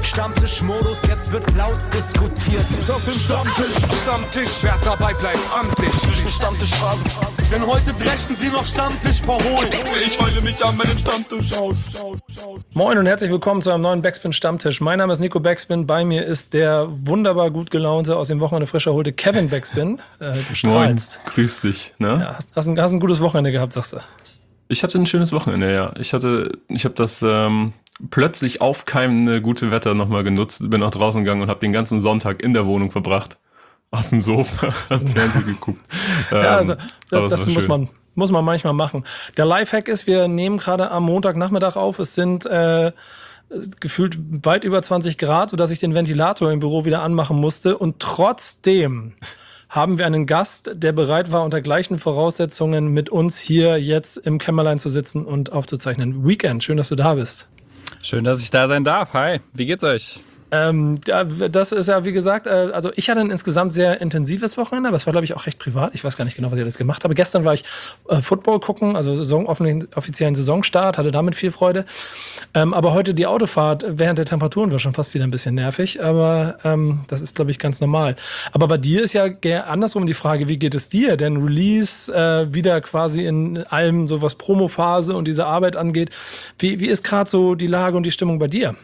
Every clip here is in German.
Stammtischmodus, jetzt wird laut diskutiert. Auf dem Stammtisch, wer dabei bleibt, amtlich. Stammtischphase, denn heute dreschen sie noch Stammtisch verholen. Ich heule mich an meinem Stammtisch aus. Moin und herzlich willkommen zu einem neuen Backspin Stammtisch. Mein Name ist Nico Backspin, bei mir ist der wunderbar gut gelaunte, aus dem Wochenende frisch erholte Kevin Backspin. Du strahlst. Moin, grüß dich. Ne? Ja, hast ein gutes Wochenende gehabt, sagst du? Ich hatte ein schönes Wochenende, ja. Ich habe das plötzlich aufkeimende gute Wetter nochmal genutzt, bin auch draußen gegangen und habe den ganzen Sonntag in der Wohnung verbracht. Auf dem Sofa, hab Fernsehen geguckt. Ja, also das muss man manchmal machen. Der Lifehack ist, wir nehmen gerade am Montagnachmittag auf. Es sind gefühlt weit über 20 Grad, sodass ich den Ventilator im Büro wieder anmachen musste. Und trotzdem haben wir einen Gast, der bereit war, unter gleichen Voraussetzungen mit uns hier jetzt im Kämmerlein zu sitzen und aufzuzeichnen. Weekend, schön, dass du da bist. Schön, dass ich da sein darf. Hi, wie geht's euch? Das ist ja, wie gesagt, also ich hatte ein insgesamt sehr intensives Wochenende, aber es war, glaube ich, auch recht privat. Ich weiß gar nicht genau, was ich alles gemacht habe. Gestern war ich Football gucken, also offiziellen Saisonstart, hatte damit viel Freude. Aber heute die Autofahrt während der Temperaturen war schon fast wieder ein bisschen nervig, aber das ist, glaube ich, ganz normal. Aber bei dir ist ja andersrum die Frage, wie geht es dir? Denn Release wieder quasi in allem so was Promophase und diese Arbeit angeht. Wie ist gerade so die Lage und die Stimmung bei dir?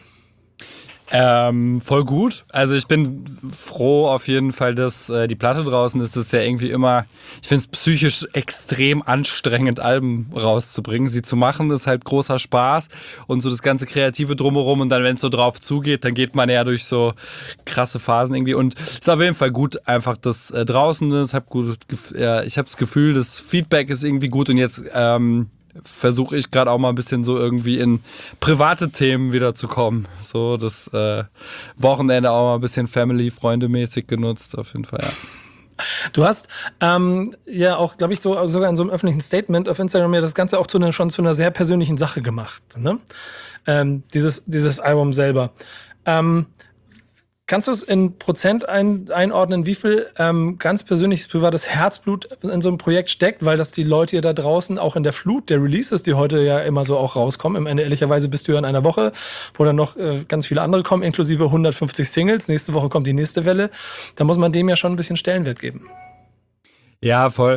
Voll gut. Also ich bin froh auf jeden Fall, dass die Platte draußen ist. Das ist ja irgendwie immer, ich finde es psychisch extrem anstrengend, Alben rauszubringen. Sie zu machen, ist halt großer Spaß und so das ganze Kreative drumherum. Und dann, wenn es so drauf zugeht, dann geht man ja durch so krasse Phasen irgendwie. Und es ist auf jeden Fall gut, einfach das draußen ist. Ich habe das Gefühl, das Feedback ist irgendwie gut und jetzt versuche ich gerade auch mal ein bisschen so irgendwie in private Themen wiederzukommen. So das Wochenende auch mal ein bisschen Family-Freunde-mäßig genutzt, auf jeden Fall, ja. Du hast ja auch, glaube ich, sogar in so einem öffentlichen Statement auf Instagram ja das Ganze auch schon zu einer sehr persönlichen Sache gemacht, ne? Dieses Album selber. Kannst du es in Prozent einordnen, wie viel ganz persönliches, privates Herzblut in so einem Projekt steckt, weil das die Leute hier da draußen auch in der Flut der Releases, die heute ja immer so auch rauskommen, im Ende ehrlicherweise bist du ja in einer Woche, wo dann noch ganz viele andere kommen, inklusive 150 Singles, nächste Woche kommt die nächste Welle, da muss man dem ja schon ein bisschen Stellenwert geben. Ja, voll.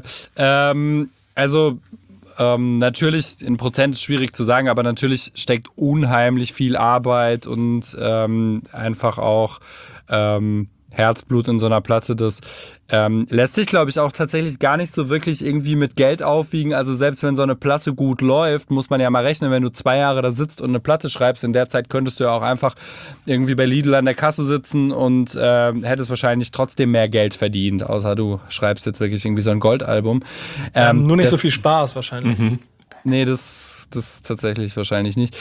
Natürlich, in Prozent ist schwierig zu sagen, aber natürlich steckt unheimlich viel Arbeit und einfach auch Herzblut in so einer Platte. Das lässt sich, glaube ich, auch tatsächlich gar nicht so wirklich irgendwie mit Geld aufwiegen. Also selbst wenn so eine Platte gut läuft, muss man ja mal rechnen, wenn du 2 Jahre da sitzt und eine Platte schreibst, in der Zeit könntest du ja auch einfach irgendwie bei Lidl an der Kasse sitzen und hättest wahrscheinlich trotzdem mehr Geld verdient, außer du schreibst jetzt wirklich irgendwie so ein Goldalbum. Nur nicht so viel Spaß wahrscheinlich. Nee, das tatsächlich wahrscheinlich nicht.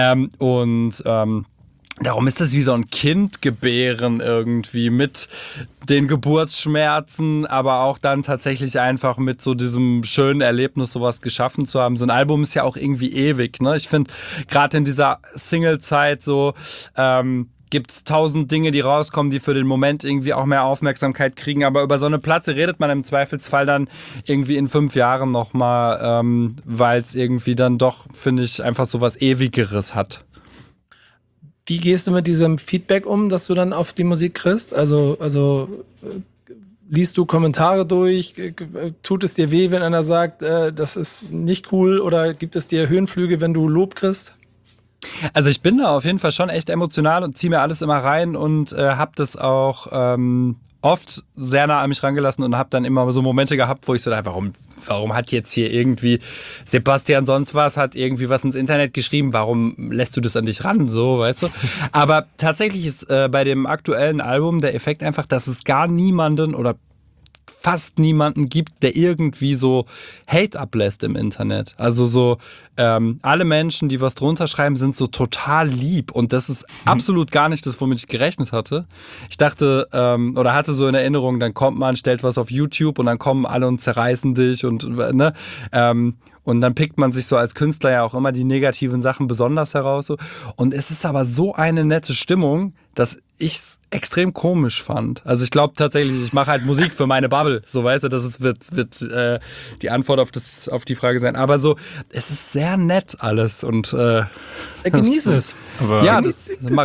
Darum ist das wie so ein Kind gebären irgendwie mit den Geburtsschmerzen, aber auch dann tatsächlich einfach mit so diesem schönen Erlebnis sowas geschaffen zu haben. So ein Album ist ja auch irgendwie ewig, ne? Ich finde, gerade in dieser Single-Zeit so gibt's 1000 Dinge, die rauskommen, die für den Moment irgendwie auch mehr Aufmerksamkeit kriegen. Aber über so eine Platte redet man im Zweifelsfall dann irgendwie in 5 Jahren nochmal, weil es irgendwie dann doch, finde ich, einfach so was Ewigeres hat. Wie gehst du mit diesem Feedback um, das du dann auf die Musik kriegst? Also liest du Kommentare durch? Tut es dir weh, wenn einer sagt, das ist nicht cool? Oder gibt es dir Höhenflüge, wenn du Lob kriegst? Also ich bin da auf jeden Fall schon echt emotional und ziehe mir alles immer rein und habe das auch oft sehr nah an mich rangelassen und habe dann immer so Momente gehabt, wo ich so dachte, warum hat jetzt hier irgendwie Sebastian sonst was, hat irgendwie was ins Internet geschrieben, warum lässt du das an dich ran, so, weißt du? Aber tatsächlich ist bei dem aktuellen Album der Effekt einfach, dass es gar niemanden oder fast niemanden gibt, der irgendwie so Hate ablässt im Internet. Also so alle Menschen, die was drunter schreiben, sind so total lieb und das ist absolut gar nicht das, womit ich gerechnet hatte. Ich dachte oder hatte so in Erinnerung, dann kommt man, stellt was auf YouTube und dann kommen alle und zerreißen dich und ne, und dann pickt man sich so als Künstler ja auch immer die negativen Sachen besonders heraus. So. Und es ist aber so eine nette Stimmung, dass ich es extrem komisch fand. Also ich glaube tatsächlich, ich mache halt Musik für meine Bubble. So, weißt du, das wird die Antwort auf die Frage sein. Aber so, es ist sehr nett alles und genieße es. Aber ja, das mache ich.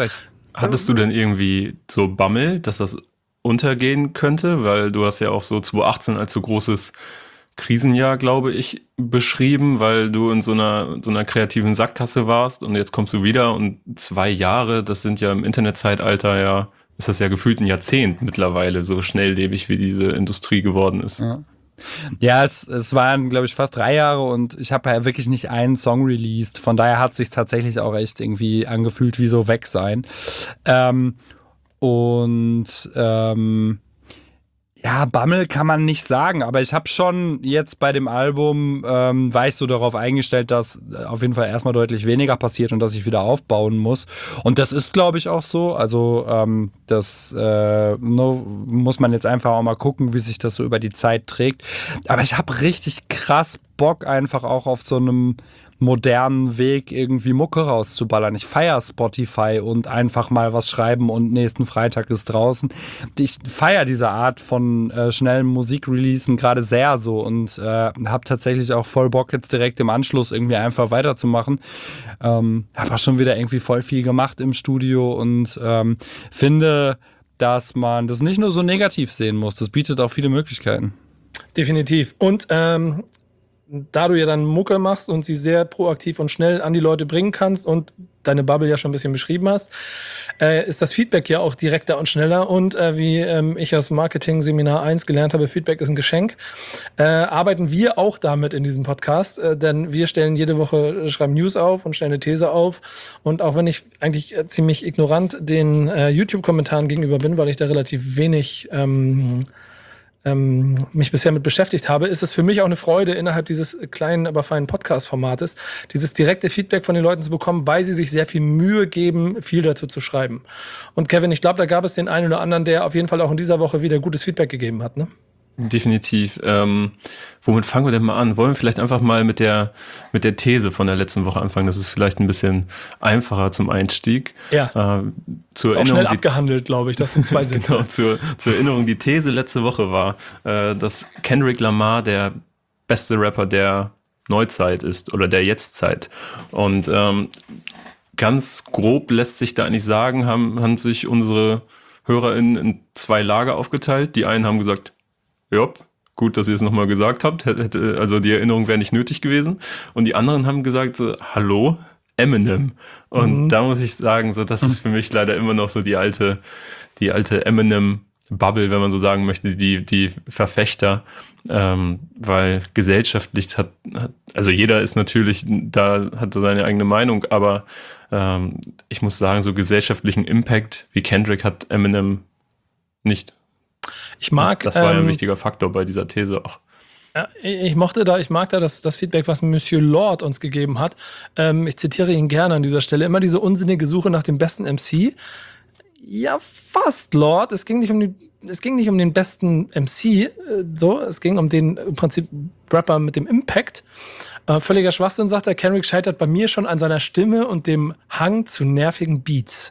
Hattest du denn irgendwie so Bammel, dass das untergehen könnte? Weil du hast ja auch so 2018 als so großes Krisenjahr, glaube ich, beschrieben, weil du in so einer kreativen Sackgasse warst und jetzt kommst du wieder und 2 Jahre, das sind ja im Internetzeitalter ja, ist das ja gefühlt ein Jahrzehnt mittlerweile, so schnelllebig wie diese Industrie geworden ist. Ja. Ja, es waren, glaube ich, fast 3 Jahre und ich habe ja wirklich nicht einen Song released. Von daher hat es sich tatsächlich auch echt irgendwie angefühlt wie so weg sein. Ja, Bammel kann man nicht sagen, aber ich habe schon jetzt bei dem Album, war ich so darauf eingestellt, dass auf jeden Fall erstmal deutlich weniger passiert und dass ich wieder aufbauen muss. Und das ist, glaube ich, auch so. Also das muss man jetzt einfach auch mal gucken, wie sich das so über die Zeit trägt. Aber ich habe richtig krass Bock einfach auch auf so einem modernen Weg irgendwie Mucke rauszuballern. Ich feiere Spotify und einfach mal was schreiben und nächsten Freitag ist draußen. Ich feiere diese Art von schnellen Musikreleasen gerade sehr so und habe tatsächlich auch voll Bock jetzt direkt im Anschluss irgendwie einfach weiterzumachen. Habe auch schon wieder irgendwie voll viel gemacht im Studio und finde, dass man das nicht nur so negativ sehen muss. Das bietet auch viele Möglichkeiten. Definitiv. Und da du ja dann Mucke machst und sie sehr proaktiv und schnell an die Leute bringen kannst und deine Bubble ja schon ein bisschen beschrieben hast, ist das Feedback ja auch direkter und schneller. Und wie ich aus Marketing Seminar 1 gelernt habe, Feedback ist ein Geschenk, arbeiten wir auch damit in diesem Podcast. Denn wir stellen jede Woche, schreiben News auf und stellen eine These auf. Und auch wenn ich eigentlich ziemlich ignorant den YouTube-Kommentaren gegenüber bin, weil ich da relativ wenig mich bisher mit beschäftigt habe, ist es für mich auch eine Freude, innerhalb dieses kleinen, aber feinen Podcast-Formates dieses direkte Feedback von den Leuten zu bekommen, weil sie sich sehr viel Mühe geben, viel dazu zu schreiben. Und Kevin, ich glaube, da gab es den einen oder anderen, der auf jeden Fall auch in dieser Woche wieder gutes Feedback gegeben hat, ne? Definitiv. Womit fangen wir denn mal an? Wollen wir vielleicht einfach mal mit der These von der letzten Woche anfangen? Das ist vielleicht ein bisschen einfacher zum Einstieg. Ja. Zur ist auch schnell abgehandelt, glaube ich. Das sind 2 Sätze. Genau, zur Erinnerung. Die These letzte Woche war, dass Kendrick Lamar der beste Rapper der Neuzeit ist oder der Jetztzeit. Und ganz grob lässt sich da eigentlich sagen, haben sich unsere HörerInnen in 2 Lager aufgeteilt. Die einen haben gesagt, ja, gut, dass ihr es nochmal gesagt habt. Also die Erinnerung wäre nicht nötig gewesen. Und die anderen haben gesagt, so, hallo, Eminem. Und da muss ich sagen, so, das ist für mich leider immer noch so die alte Eminem-Bubble, wenn man so sagen möchte, die Verfechter. Weil gesellschaftlich also jeder ist natürlich, da hat seine eigene Meinung, aber ich muss sagen, so gesellschaftlichen Impact wie Kendrick hat Eminem nicht. Ich mag, das war ja ein wichtiger Faktor bei dieser These auch. Ich mag da das Feedback, was Monsieur Lord uns gegeben hat. Ich zitiere ihn gerne an dieser Stelle. Immer diese unsinnige Suche nach dem besten MC. Ja, fast, Lord. Es ging nicht um den besten MC. Es ging um den im Prinzip Rapper mit dem Impact. Völliger Schwachsinn, sagt er. Kendrick scheitert bei mir schon an seiner Stimme und dem Hang zu nervigen Beats.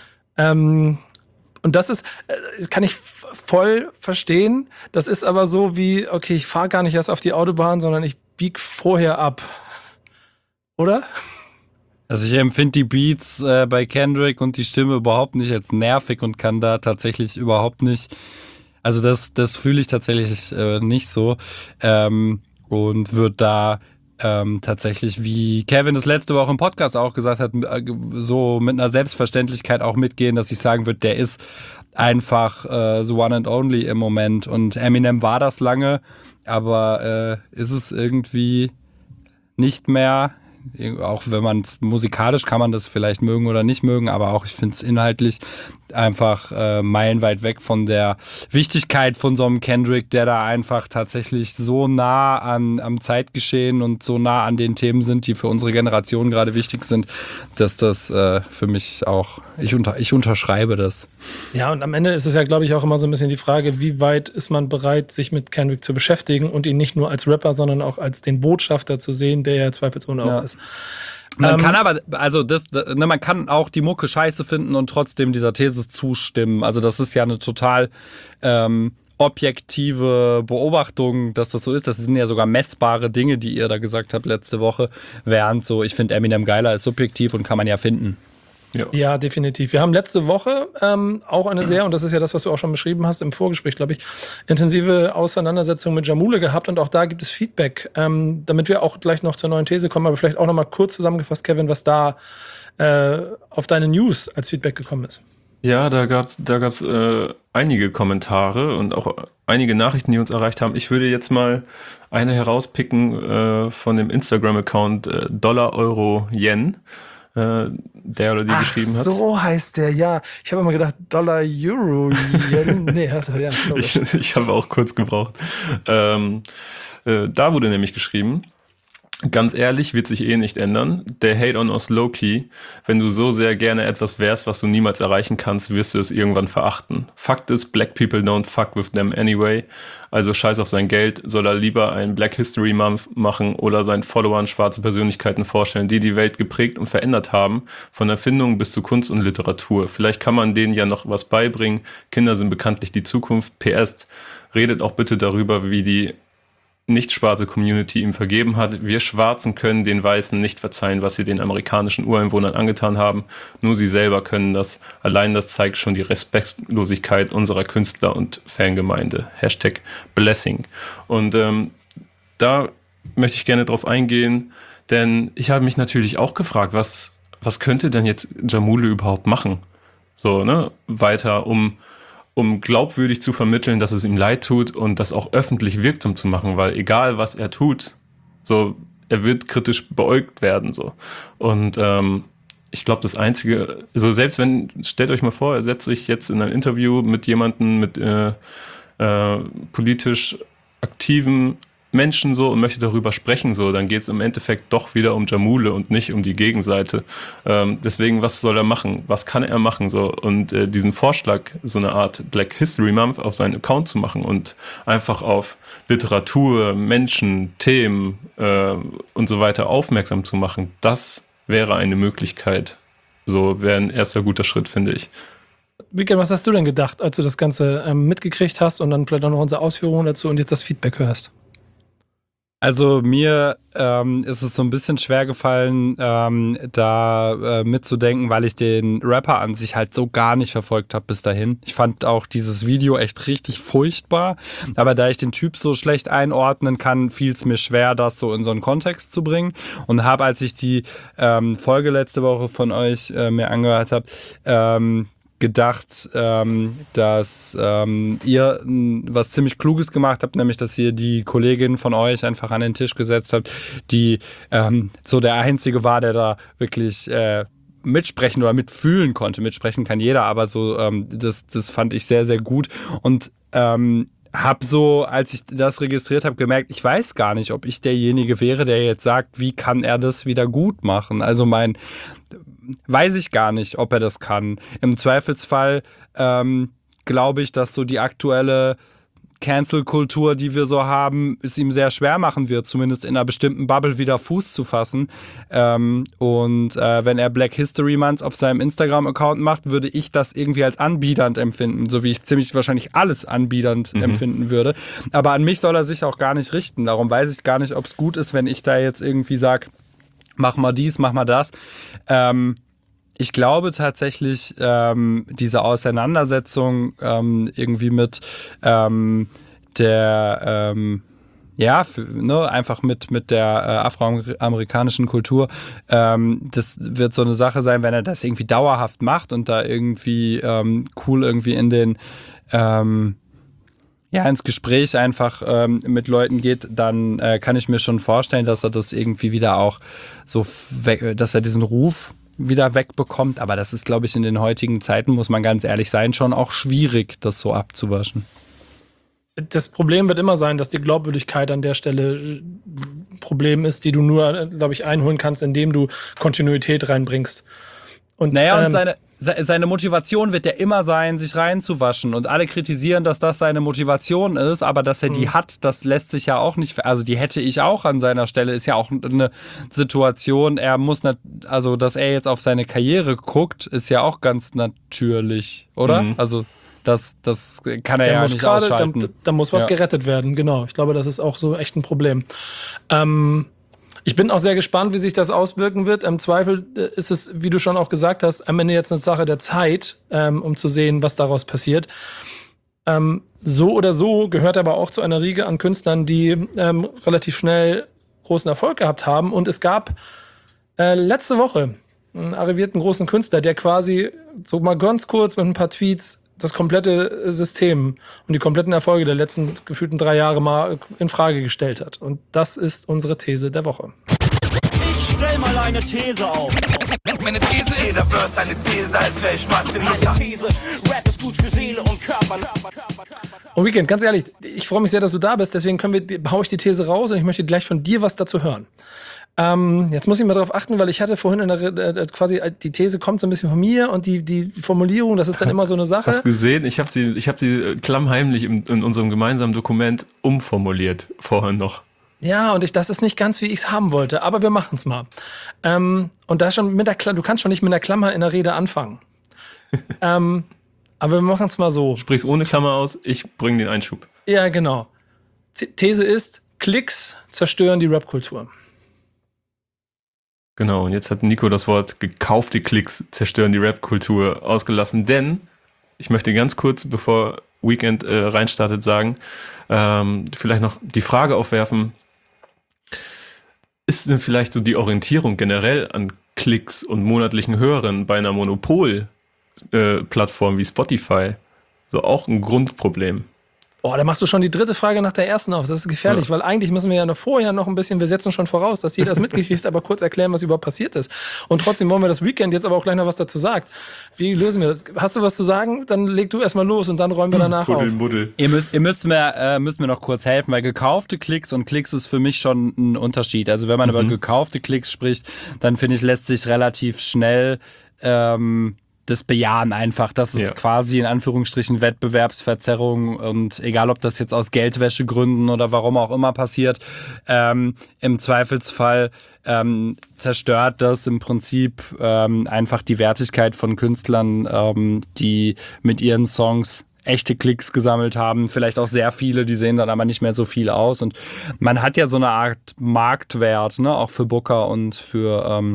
Und das kann ich voll verstehen. Das ist aber so wie, okay, ich fahre gar nicht erst auf die Autobahn, sondern ich bieg vorher ab. Oder? Also ich empfinde die Beats bei Kendrick und die Stimme überhaupt nicht als nervig und kann da tatsächlich überhaupt nicht, also das fühle ich tatsächlich nicht so und wird da tatsächlich, wie Kevin das letzte Woche im Podcast auch gesagt hat, so mit einer Selbstverständlichkeit auch mitgehen, dass ich sagen würde, der ist einfach the one and only im Moment. Und Eminem war das lange, aber ist es irgendwie nicht mehr. Auch wenn man es musikalisch kann man das vielleicht mögen oder nicht mögen, aber auch ich finde es inhaltlich einfach meilenweit weg von der Wichtigkeit von so einem Kendrick, der da einfach tatsächlich so nah am Zeitgeschehen und so nah an den Themen sind, die für unsere Generation gerade wichtig sind, dass das für mich auch, ich unterschreibe das. Ja, und am Ende ist es ja, glaube ich, auch immer so ein bisschen die Frage, wie weit ist man bereit, sich mit Kendrick zu beschäftigen und ihn nicht nur als Rapper, sondern auch als den Botschafter zu sehen, der ja zweifelsohne auch ist. Man kann aber, also man kann auch die Mucke scheiße finden und trotzdem dieser These zustimmen. Also das ist ja eine total objektive Beobachtung, dass das so ist. Das sind ja sogar messbare Dinge, die ihr da gesagt habt letzte Woche. Während so, ich finde Eminem geiler ist subjektiv und kann man ja finden. Ja, definitiv. Wir haben letzte Woche auch eine sehr, und das ist ja das, was du auch schon beschrieben hast im Vorgespräch, glaube ich, intensive Auseinandersetzung mit Jamule gehabt und auch da gibt es Feedback, damit wir auch gleich noch zur neuen These kommen, aber vielleicht auch noch mal kurz zusammengefasst, Kevin, was da auf deine News als Feedback gekommen ist. Ja, da gab's einige Kommentare und auch einige Nachrichten, die uns erreicht haben. Ich würde jetzt mal eine herauspicken von dem Instagram-Account Dollar, Euro, Yen, der oder die geschrieben hat. So heißt der, ja. Ich habe immer gedacht, Dollar, Euro, Yen. Nee, hast du ja. Ich habe auch kurz gebraucht. Da wurde nämlich geschrieben: Ganz ehrlich, wird sich nicht ändern. Der Hate on us low-key. Wenn du so sehr gerne etwas wärst, was du niemals erreichen kannst, wirst du es irgendwann verachten. Fakt ist, black people don't fuck with them anyway. Also scheiß auf sein Geld, soll er lieber einen Black History Month machen oder seinen Followern schwarze Persönlichkeiten vorstellen, die die Welt geprägt und verändert haben, von Erfindungen bis zu Kunst und Literatur. Vielleicht kann man denen ja noch was beibringen. Kinder sind bekanntlich die Zukunft. PS, redet auch bitte darüber, wie die nicht schwarze Community ihm vergeben hat. Wir Schwarzen können den Weißen nicht verzeihen, was sie den amerikanischen Ureinwohnern angetan haben. Nur sie selber können das. Allein das zeigt schon die Respektlosigkeit unserer Künstler und Fangemeinde. #Blessing. Und da möchte ich gerne drauf eingehen, denn ich habe mich natürlich auch gefragt, was könnte denn jetzt Jamule überhaupt machen? So, ne? Weiter, um glaubwürdig zu vermitteln, dass es ihm leid tut und das auch öffentlich wirksam zu machen, weil egal was er tut, so, er wird kritisch beäugt werden, so. Und ich glaube, das Einzige, so selbst wenn, stellt euch mal vor, er setzt sich jetzt in ein Interview mit jemandem, mit politisch aktiven Menschen so und möchte darüber sprechen, so, dann geht es im Endeffekt doch wieder um Jamule und nicht um die Gegenseite. Deswegen, was soll er machen? Was kann er machen? So? Und diesen Vorschlag, so eine Art Black History Month auf seinen Account zu machen und einfach auf Literatur, Menschen, Themen und so weiter aufmerksam zu machen, das wäre eine Möglichkeit. So wäre ein erster guter Schritt, finde ich. Wieke, was hast du denn gedacht, als du das Ganze mitgekriegt hast und dann vielleicht auch noch unsere Ausführungen dazu und jetzt das Feedback hörst? Also mir ist es so ein bisschen schwer gefallen, da mitzudenken, weil ich den Rapper an sich halt so gar nicht verfolgt habe bis dahin. Ich fand auch dieses Video echt richtig furchtbar, aber da ich den Typ so schlecht einordnen kann, fiel es mir schwer, das so in so einen Kontext zu bringen und habe, als ich die Folge letzte Woche von euch mir angehört habe, gedacht, dass ihr was ziemlich Kluges gemacht habt, nämlich, dass ihr die Kollegin von euch einfach an den Tisch gesetzt habt, die so der Einzige war, der da wirklich mitsprechen oder mitfühlen konnte. Mitsprechen kann jeder, aber so das fand ich sehr, sehr gut und hab so, als ich das registriert habe, gemerkt, ich weiß gar nicht, ob ich derjenige wäre, der jetzt sagt, wie kann er das wieder gut machen? Also weiß ich gar nicht, ob er das kann. Im Zweifelsfall glaube ich, dass so die aktuelle Cancel-Kultur, die wir so haben, es ihm sehr schwer machen wird, zumindest in einer bestimmten Bubble wieder Fuß zu fassen. Und wenn er Black History Month auf seinem Instagram-Account macht, würde ich das irgendwie als anbiedernd empfinden, so wie ich ziemlich wahrscheinlich alles anbiedernd empfinden würde. Aber an mich soll er sich auch gar nicht richten. Darum weiß ich gar nicht, ob es gut ist, wenn ich da jetzt irgendwie sage, mach mal dies, mach mal das. Ich glaube tatsächlich, diese Auseinandersetzung irgendwie mit einfach mit der afroamerikanischen Kultur, das wird so eine Sache sein, wenn er das irgendwie dauerhaft macht und da irgendwie cool irgendwie in den ins Gespräch einfach mit Leuten geht, dann kann ich mir schon vorstellen, dass er das irgendwie wieder auch so, dass er diesen Ruf wieder wegbekommt. Aber das ist, glaube ich, in den heutigen Zeiten, muss man ganz ehrlich sein, schon auch schwierig, das so abzuwaschen. Das Problem wird immer sein, dass die Glaubwürdigkeit an der Stelle Problem ist, die du nur, glaube ich, einholen kannst, indem du Kontinuität reinbringst. Und seine Motivation wird ja immer sein, sich reinzuwaschen. Und alle kritisieren, dass das seine Motivation ist, aber dass er die hat, das lässt sich ja auch nicht, also die hätte ich auch an seiner Stelle, ist ja auch eine Situation, er muss also dass er jetzt auf seine Karriere guckt, ist ja auch ganz natürlich, oder? Also das kann er ja nicht ausschalten. Da muss was gerettet werden, genau. Ich glaube, das ist auch so echt ein Problem. Ich bin auch sehr gespannt, wie sich das auswirken wird. Im Zweifel ist es, wie du schon auch gesagt hast, am Ende jetzt eine Sache der Zeit, um zu sehen, was daraus passiert. So oder so gehört aber auch zu einer Riege an Künstlern, die relativ schnell großen Erfolg gehabt haben. Und es gab letzte Woche einen arrivierten großen Künstler, der quasi so mal ganz kurz mit ein paar Tweets das komplette System und die kompletten Erfolge der letzten gefühlten 3 Jahre mal in Frage gestellt hat. Und das ist unsere These der Woche. Ich stell mal eine These auf. Meine These ist, jeder Verse eine These, als wär ich Martin Luther. These, Rap ist gut für Seele und Körper. Und Weekend, ganz ehrlich, ich freue mich sehr, dass du da bist, deswegen hau ich die These raus und ich möchte gleich von dir was dazu hören. Jetzt muss ich mal drauf achten, weil ich hatte vorhin quasi die These kommt so ein bisschen von mir und die Formulierung, das ist dann immer so eine Sache. Hast gesehen? Ich hab sie klammheimlich in unserem gemeinsamen Dokument umformuliert vorhin noch. Ja, und das ist nicht ganz, wie ich es haben wollte, aber wir machen es mal. Und da schon du kannst schon nicht mit der Klammer in der Rede anfangen. Aber wir machen es mal so. Sprich's ohne Klammer aus, ich bringe den Einschub. Ja, genau. These ist, Klicks zerstören die Rap-Kultur. Genau, und jetzt hat Nico das Wort gekaufte Klicks zerstören die Rap-Kultur ausgelassen, denn ich möchte ganz kurz, bevor Weekend reinstartet, sagen, vielleicht noch die Frage aufwerfen, ist denn vielleicht so die Orientierung generell an Klicks und monatlichen Hörern bei einer Monopol-Plattform wie Spotify so auch ein Grundproblem? Oh, da machst du schon die 3. Frage nach der ersten auf. Das ist gefährlich, weil eigentlich müssen wir ja vorher noch ein bisschen, wir setzen schon voraus, dass jeder es mitgekriegt, aber kurz erklären, was überhaupt passiert ist. Und trotzdem wollen wir das Weekend jetzt aber auch gleich noch was dazu sagt. Wie lösen wir das? Hast du was zu sagen? Dann leg du erstmal los und dann räumen wir danach auf. Ihr müsst mir noch kurz helfen, weil gekaufte Klicks und Klicks ist für mich schon ein Unterschied. Also wenn man über gekaufte Klicks spricht, dann finde ich, lässt sich relativ schnell das bejahen einfach. Das ist quasi in Anführungsstrichen Wettbewerbsverzerrung und egal, ob das jetzt aus Geldwäschegründen oder warum auch immer passiert, im Zweifelsfall zerstört das im Prinzip einfach die Wertigkeit von Künstlern, die mit ihren Songs echte Klicks gesammelt haben, vielleicht auch sehr viele, die sehen dann aber nicht mehr so viel aus und man hat ja so eine Art Marktwert, ne, auch für Booker und für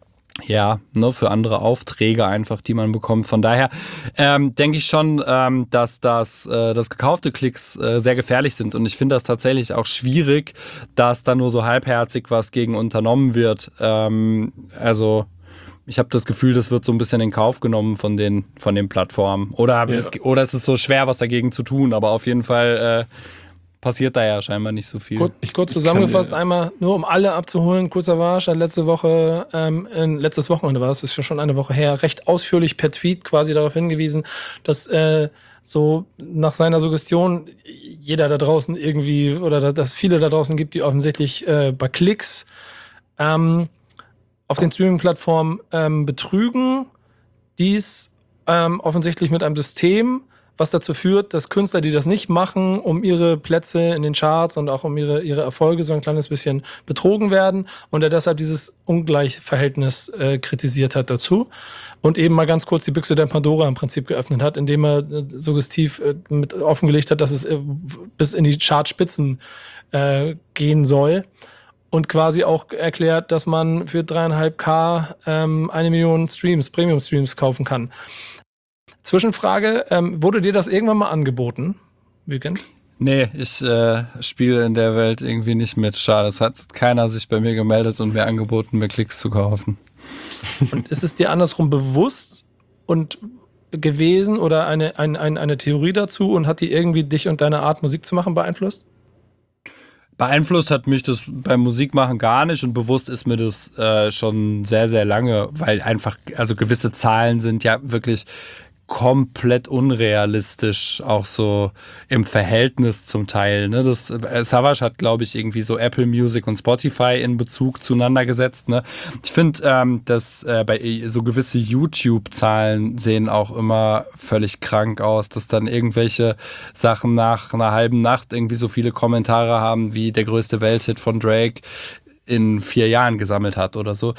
für andere Aufträge einfach, die man bekommt. Von daher denke ich schon, dass dass gekaufte Klicks sehr gefährlich sind. Und ich finde das tatsächlich auch schwierig, dass da nur so halbherzig was gegen unternommen wird. Also ich habe das Gefühl, das wird so ein bisschen in Kauf genommen von den Plattformen. Oder es ist so schwer, was dagegen zu tun. Aber auf jeden Fall passiert da ja scheinbar nicht so viel. Kurz zusammengefasst einmal, nur um alle abzuholen, kurzer Warsch hat letztes Wochenende war es, ist schon eine Woche her, recht ausführlich per Tweet quasi darauf hingewiesen, dass so nach seiner Suggestion jeder da draußen irgendwie oder dass viele da draußen gibt, die offensichtlich bei Klicks auf den Streaming-Plattformen betrügen, dies offensichtlich mit einem System, was dazu führt, dass Künstler, die das nicht machen, um ihre Plätze in den Charts und auch um ihre Erfolge so ein kleines bisschen betrogen werden und er deshalb dieses Ungleichverhältnis kritisiert hat dazu und eben mal ganz kurz die Büchse der Pandora im Prinzip geöffnet hat, indem er suggestiv mit offengelegt hat, dass es bis in die Chartspitzen gehen soll und quasi auch erklärt, dass man für 3,5K 1 Million Streams, Premium-Streams kaufen kann. Zwischenfrage, wurde dir das irgendwann mal angeboten, Weekend? Nee, ich spiele in der Welt irgendwie nicht mit. Schade, es hat keiner sich bei mir gemeldet und mir angeboten, mir Klicks zu kaufen. Und ist es dir andersrum bewusst und gewesen oder eine Theorie dazu und hat die irgendwie dich und deine Art, Musik zu machen, beeinflusst? Beeinflusst hat mich das beim Musikmachen gar nicht und bewusst ist mir das schon sehr, sehr lange, weil einfach, also gewisse Zahlen sind ja wirklich komplett unrealistisch, auch so im Verhältnis zum Teil. Ne? Das Savage hat, glaube ich, irgendwie so Apple Music und Spotify in Bezug zueinander gesetzt. Ne? Ich finde, dass bei so gewisse YouTube-Zahlen sehen auch immer völlig krank aus, dass dann irgendwelche Sachen nach einer halben Nacht irgendwie so viele Kommentare haben, wie der größte Welthit von Drake in 4 Jahren gesammelt hat oder so.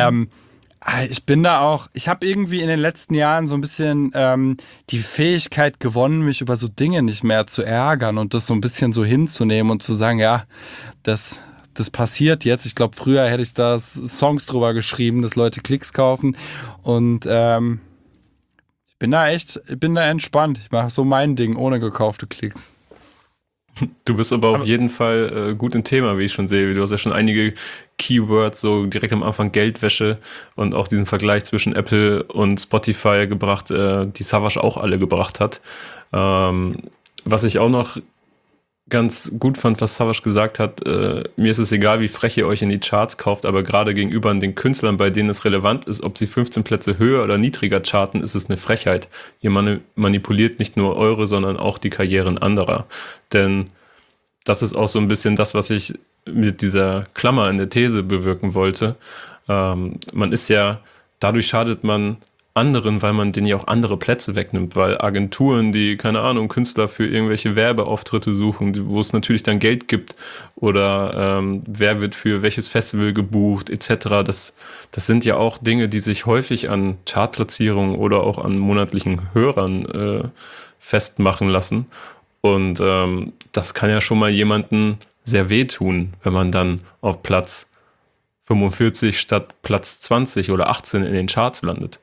Ich habe irgendwie in den letzten Jahren so ein bisschen die Fähigkeit gewonnen, mich über so Dinge nicht mehr zu ärgern und das so ein bisschen so hinzunehmen und zu sagen, ja, das das passiert jetzt. Ich glaube, früher hätte ich da Songs drüber geschrieben, dass Leute Klicks kaufen. Und ich bin da entspannt. Ich mache so mein Ding ohne gekaufte Klicks. Du bist aber auf jeden Fall gut im Thema, wie ich schon sehe. Du hast ja schon einige Keywords, so direkt am Anfang Geldwäsche und auch diesen Vergleich zwischen Apple und Spotify gebracht, die Savage auch alle gebracht hat. Was ich auch noch ganz gut fand, was Savage gesagt hat, mir ist es egal, wie frech ihr euch in die Charts kauft, aber gerade gegenüber den Künstlern, bei denen es relevant ist, ob sie 15 Plätze höher oder niedriger charten, ist es eine Frechheit. Ihr manipuliert nicht nur eure, sondern auch die Karrieren anderer. Denn das ist auch so ein bisschen das, was ich mit dieser Klammer in der These bewirken wollte. Man ist ja, dadurch schadet man anderen, weil man denen ja auch andere Plätze wegnimmt, weil Agenturen, die, keine Ahnung, Künstler für irgendwelche Werbeauftritte suchen, wo es natürlich dann Geld gibt oder wer wird für welches Festival gebucht etc., das sind ja auch Dinge, die sich häufig an Chartplatzierungen oder auch an monatlichen Hörern festmachen lassen und das kann ja schon mal jemanden sehr wehtun, wenn man dann auf Platz 45 statt Platz 20 oder 18 in den Charts landet.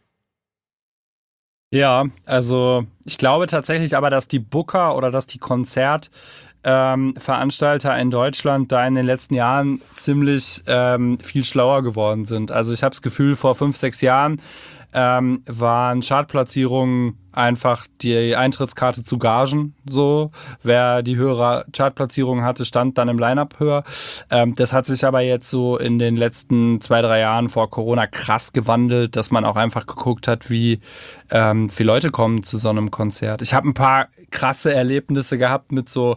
Ja, also ich glaube tatsächlich aber, dass die Booker oder dass die Konzertveranstalter in Deutschland da in den letzten Jahren ziemlich viel schlauer geworden sind. Also ich habe das Gefühl, vor 5, 6 Jahren waren Chartplatzierungen einfach die Eintrittskarte zu Gagen. So, wer die höhere Chartplatzierung hatte, stand dann im Line-Up höher. Das hat sich aber jetzt so in den letzten 2, 3 Jahren vor Corona krass gewandelt, dass man auch einfach geguckt hat, wie viele Leute kommen zu so einem Konzert. Ich habe ein paar krasse Erlebnisse gehabt mit so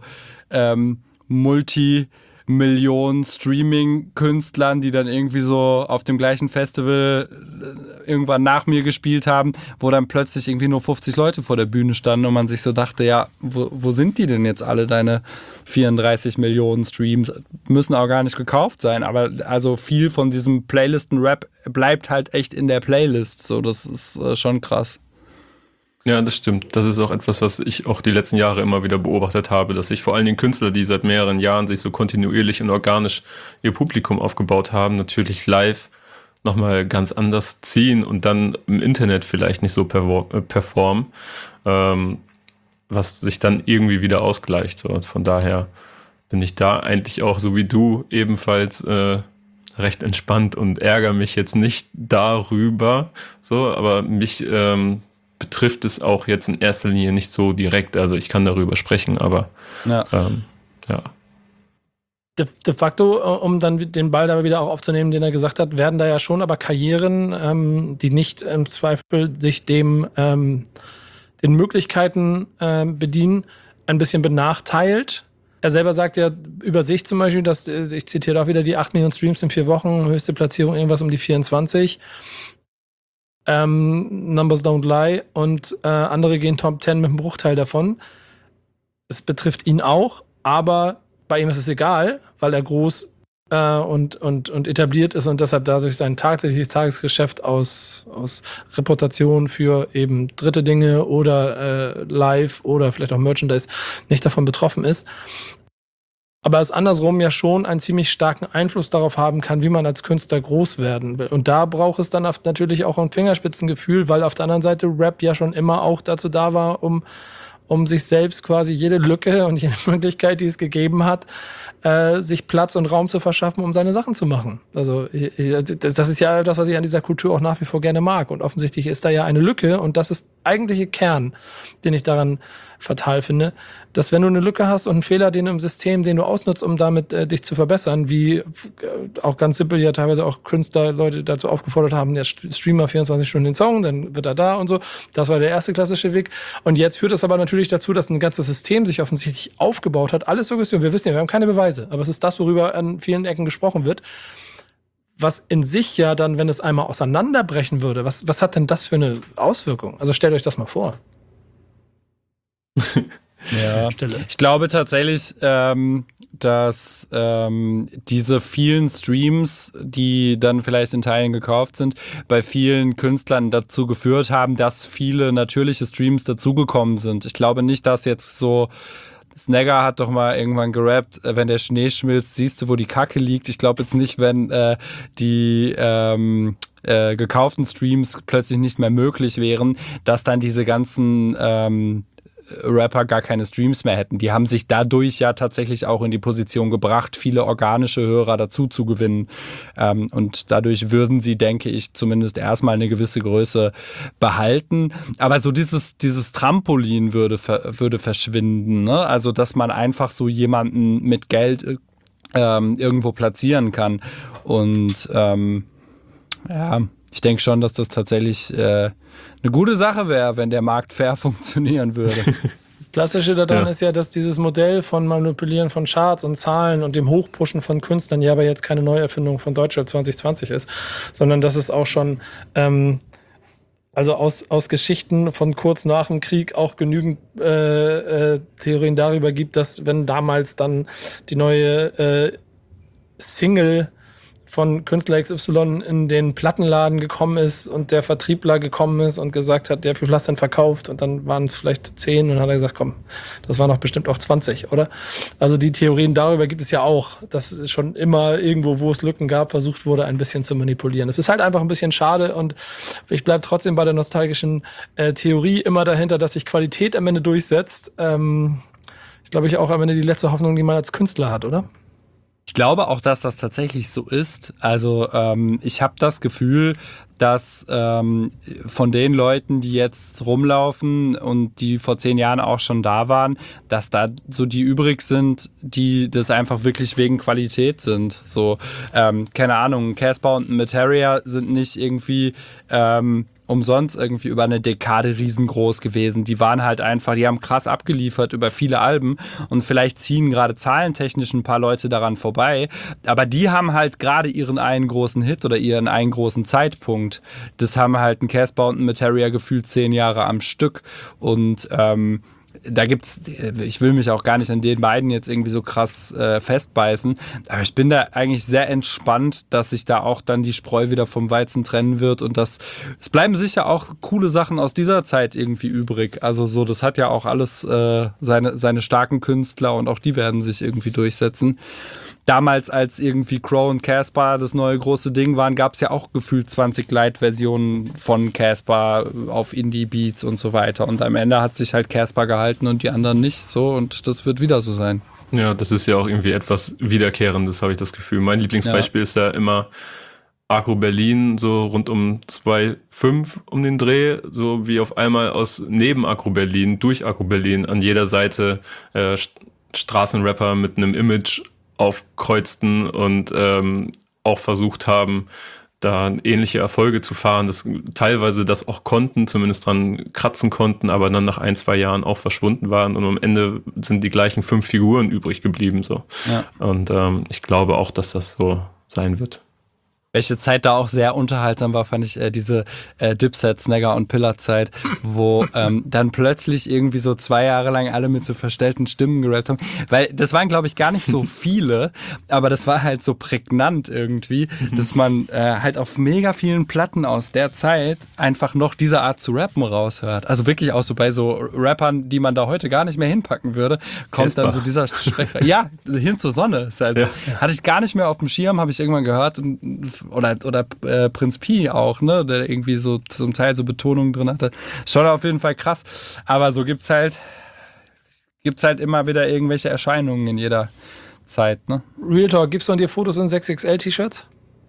Multimillionen Streaming-Künstlern, die dann irgendwie so auf dem gleichen Festival irgendwann nach mir gespielt haben, wo dann plötzlich irgendwie nur 50 Leute vor der Bühne standen und man sich so dachte, ja, wo sind die denn jetzt alle, deine 34 Millionen Streams? Müssen auch gar nicht gekauft sein, aber also viel von diesem Playlisten-Rap bleibt halt echt in der Playlist, so, das ist schon krass. Ja, das stimmt. Das ist auch etwas, was ich auch die letzten Jahre immer wieder beobachtet habe, dass sich vor allen Dingen Künstler, die seit mehreren Jahren sich so kontinuierlich und organisch ihr Publikum aufgebaut haben, natürlich live nochmal ganz anders ziehen und dann im Internet vielleicht nicht so performen, was sich dann irgendwie wieder ausgleicht. So. Und von daher bin ich da eigentlich auch, so wie du, ebenfalls recht entspannt und ärgere mich jetzt nicht darüber, so, aber mich betrifft es auch jetzt in erster Linie nicht so direkt. Also ich kann darüber sprechen, aber ja. De facto, um dann den Ball da wieder auch aufzunehmen, den er gesagt hat, werden da ja schon aber Karrieren, die nicht im Zweifel sich den Möglichkeiten bedienen, ein bisschen benachteilt. Er selber sagt ja über sich zum Beispiel, dass, ich zitiere auch wieder, die 8 Millionen Streams in 4 Wochen, höchste Platzierung irgendwas um die 24. Numbers don't lie und andere gehen Top 10 mit einem Bruchteil davon. Es betrifft ihn auch, aber bei ihm ist es egal, weil er groß und etabliert ist und deshalb dadurch sein tatsächliches Tagesgeschäft aus Reputation für eben dritte Dinge oder Live oder vielleicht auch Merchandise nicht davon betroffen ist. Aber es andersrum ja schon einen ziemlich starken Einfluss darauf haben kann, wie man als Künstler groß werden will. Und da braucht es dann natürlich auch ein Fingerspitzengefühl, weil auf der anderen Seite Rap ja schon immer auch dazu da war, um sich selbst quasi jede Lücke und jede Möglichkeit, die es gegeben hat, sich Platz und Raum zu verschaffen, um seine Sachen zu machen. Also das ist ja das, was ich an dieser Kultur auch nach wie vor gerne mag. Und offensichtlich ist da ja eine Lücke und das ist eigentliche Kern, den ich daran fatal finde, dass wenn du eine Lücke hast und einen Fehler, den du im System, den du ausnutzt, um damit dich zu verbessern, wie auch ganz simpel ja teilweise auch Künstler, Leute dazu aufgefordert haben, der Streamer 24 Stunden den Song, dann wird er da und so. Das war der erste klassische Weg. Und jetzt führt das aber natürlich dazu, dass ein ganzes System sich offensichtlich aufgebaut hat. Alles Suggestion. Wir wissen ja, wir haben keine Beweise, aber es ist das, worüber an vielen Ecken gesprochen wird. Was in sich ja dann, wenn es einmal auseinanderbrechen würde, was hat denn das für eine Auswirkung? Also stellt euch das mal vor. Ja, ich glaube tatsächlich, dass diese vielen Streams, die dann vielleicht in Teilen gekauft sind, bei vielen Künstlern dazu geführt haben, dass viele natürliche Streams dazugekommen sind. Ich glaube nicht, dass jetzt so Snagger hat doch mal irgendwann gerappt, wenn der Schnee schmilzt, siehst du, wo die Kacke liegt. Ich glaube jetzt nicht, wenn die gekauften Streams plötzlich nicht mehr möglich wären, dass dann diese ganzen Rapper gar keine Streams mehr hätten. Die haben sich dadurch ja tatsächlich auch in die Position gebracht, viele organische Hörer dazu zu gewinnen. Und dadurch würden sie, denke ich, zumindest erstmal eine gewisse Größe behalten. Aber so dieses Trampolin würde verschwinden, ne? Also, dass man einfach so jemanden mit Geld irgendwo platzieren kann. Und ja, ich denke schon, dass das tatsächlich eine gute Sache wäre, wenn der Markt fair funktionieren würde. Das Klassische daran ist ja, dass dieses Modell von Manipulieren von Charts und Zahlen und dem Hochpushen von Künstlern ja aber jetzt keine Neuerfindung von Deutschrap 2020 ist, sondern dass es auch schon also aus Geschichten von kurz nach dem Krieg auch genügend Theorien darüber gibt, dass wenn damals dann die neue Single von Künstler XY in den Plattenladen gekommen ist und der Vertriebler gekommen ist und gesagt hat, der, wie viel hast du denn verkauft? Und dann waren es vielleicht 10 und dann hat er gesagt, komm, das waren doch bestimmt auch 20, oder? Also die Theorien darüber gibt es ja auch, dass schon immer irgendwo, wo es Lücken gab, versucht wurde, ein bisschen zu manipulieren. Es ist halt einfach ein bisschen schade und ich bleibe trotzdem bei der nostalgischen Theorie immer dahinter, dass sich Qualität am Ende durchsetzt. Ist, glaube ich, auch am Ende die letzte Hoffnung, die man als Künstler hat, oder? Ich glaube auch, dass das tatsächlich so ist. Also ich habe das Gefühl, dass von den Leuten, die jetzt rumlaufen und die vor 10 Jahren auch schon da waren, dass da so die übrig sind, die das einfach wirklich wegen Qualität sind. So, keine Ahnung, Casper und Materia sind nicht irgendwie umsonst irgendwie über eine Dekade riesengroß gewesen. Die waren halt einfach, die haben krass abgeliefert über viele Alben und vielleicht ziehen gerade zahlentechnisch ein paar Leute daran vorbei, aber die haben halt gerade ihren einen großen Hit oder ihren einen großen Zeitpunkt. Das haben halt ein Casper und ein Materia gefühlt 10 Jahre am Stück und da gibt's, ich will mich auch gar nicht an den beiden jetzt irgendwie so krass festbeißen, aber ich bin da eigentlich sehr entspannt, dass sich da auch dann die Spreu wieder vom Weizen trennen wird und es bleiben sicher auch coole Sachen aus dieser Zeit irgendwie übrig. Also so, das hat ja auch alles seine starken Künstler und auch die werden sich irgendwie durchsetzen. Damals, als irgendwie Crow und Casper das neue große Ding waren, gab es ja auch gefühlt 20 Light-Versionen von Casper auf Indie-Beats und so weiter. Und am Ende hat sich halt Casper gehalten und die anderen nicht. So, und das wird wieder so sein. Ja, das ist ja auch irgendwie etwas Wiederkehrendes, habe ich das Gefühl. Mein Lieblingsbeispiel ist da immer Agro Berlin, so rund um 2005 um den Dreh, so wie auf einmal aus neben Agro Berlin, durch Agro Berlin an jeder Seite Straßenrapper mit einem Image aufkreuzten und auch versucht haben, da ähnliche Erfolge zu fahren, dass teilweise das auch konnten, zumindest dran kratzen konnten, aber dann nach 1-2 Jahren auch verschwunden waren und am Ende sind die gleichen 5 Figuren übrig geblieben. So. Ja. Und ich glaube auch, dass das so sein wird. Welche Zeit da auch sehr unterhaltsam war, fand ich diese Dipset, Snagger und Pillar-Zeit, wo dann plötzlich irgendwie so 2 Jahre lang alle mit so verstellten Stimmen gerappt haben. Weil das waren, glaube ich, gar nicht so viele, aber das war halt so prägnant irgendwie, dass man halt auf mega vielen Platten aus der Zeit einfach noch diese Art zu rappen raushört. Also wirklich auch so bei so Rappern, die man da heute gar nicht mehr hinpacken würde, kommt Casper. Dann so dieser Sprecher. Ja, hin zur Sonne. Ist halt, hatte ich gar nicht mehr auf dem Schirm, habe ich irgendwann gehört und oder Prinz Pi auch, ne, der irgendwie so zum Teil so Betonungen drin hatte. Schon auf jeden Fall krass. Aber so gibt's halt immer wieder irgendwelche Erscheinungen in jeder Zeit, ne? Real Talk, gibt's von dir Fotos in 6XL-T-Shirts?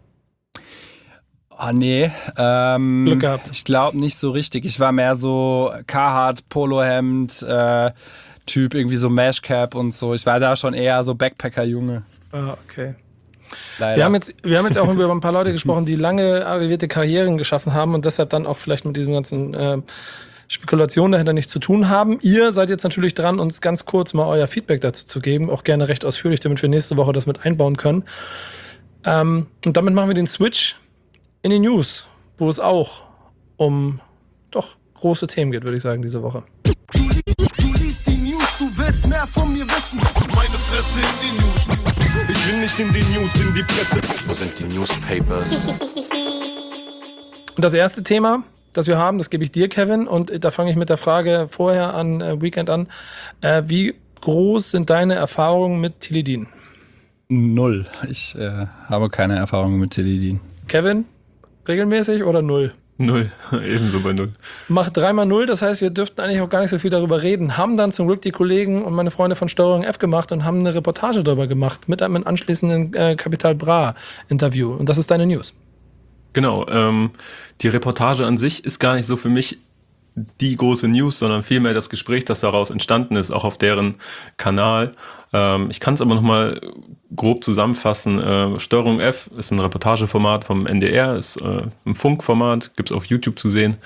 Oh nee, Glück gehabt. Ich glaube nicht so richtig. Ich war mehr so Carhartt, Polohemd, Typ, irgendwie so Mashcap und so. Ich war da schon eher so Backpacker-Junge. Ah, okay. Leider. Wir haben jetzt auch über ein paar Leute gesprochen, die lange arrivierte Karrieren geschaffen haben und deshalb dann auch vielleicht mit diesem ganzen Spekulationen dahinter nichts zu tun haben. Ihr seid jetzt natürlich dran, uns ganz kurz mal euer Feedback dazu zu geben, auch gerne recht ausführlich, damit wir nächste Woche das mit einbauen können. Und damit machen wir den Switch in die News, wo es auch um doch große Themen geht, würde ich sagen, diese Woche. Du liest die News, du willst mehr von mir wissen. Meine Fresse in die News. Ich will nicht in die News, in die Presse. Wo sind die Newspapers? Und das erste Thema, das wir haben, das gebe ich dir, Kevin. Und da fange ich mit der Frage vorher an, Weekend an. Wie groß sind deine Erfahrungen mit Tilidin? 0. Ich habe keine Erfahrung mit Tilidin. Kevin, regelmäßig oder 0? 0, ebenso bei 0. Macht 3x0, das heißt, wir dürften eigentlich auch gar nicht so viel darüber reden. Haben dann zum Glück die Kollegen und meine Freunde von Steuerung F gemacht und haben eine Reportage darüber gemacht mit einem anschließenden Capital Bra Interview. Und das ist deine News. Genau, die Reportage an sich ist gar nicht so für mich die große News, sondern vielmehr das Gespräch, das daraus entstanden ist, auch auf deren Kanal. Ich kann es aber nochmal grob zusammenfassen. Steuerung F ist ein Reportageformat vom NDR, ist ein Funkformat, gibt es auf YouTube zu sehen,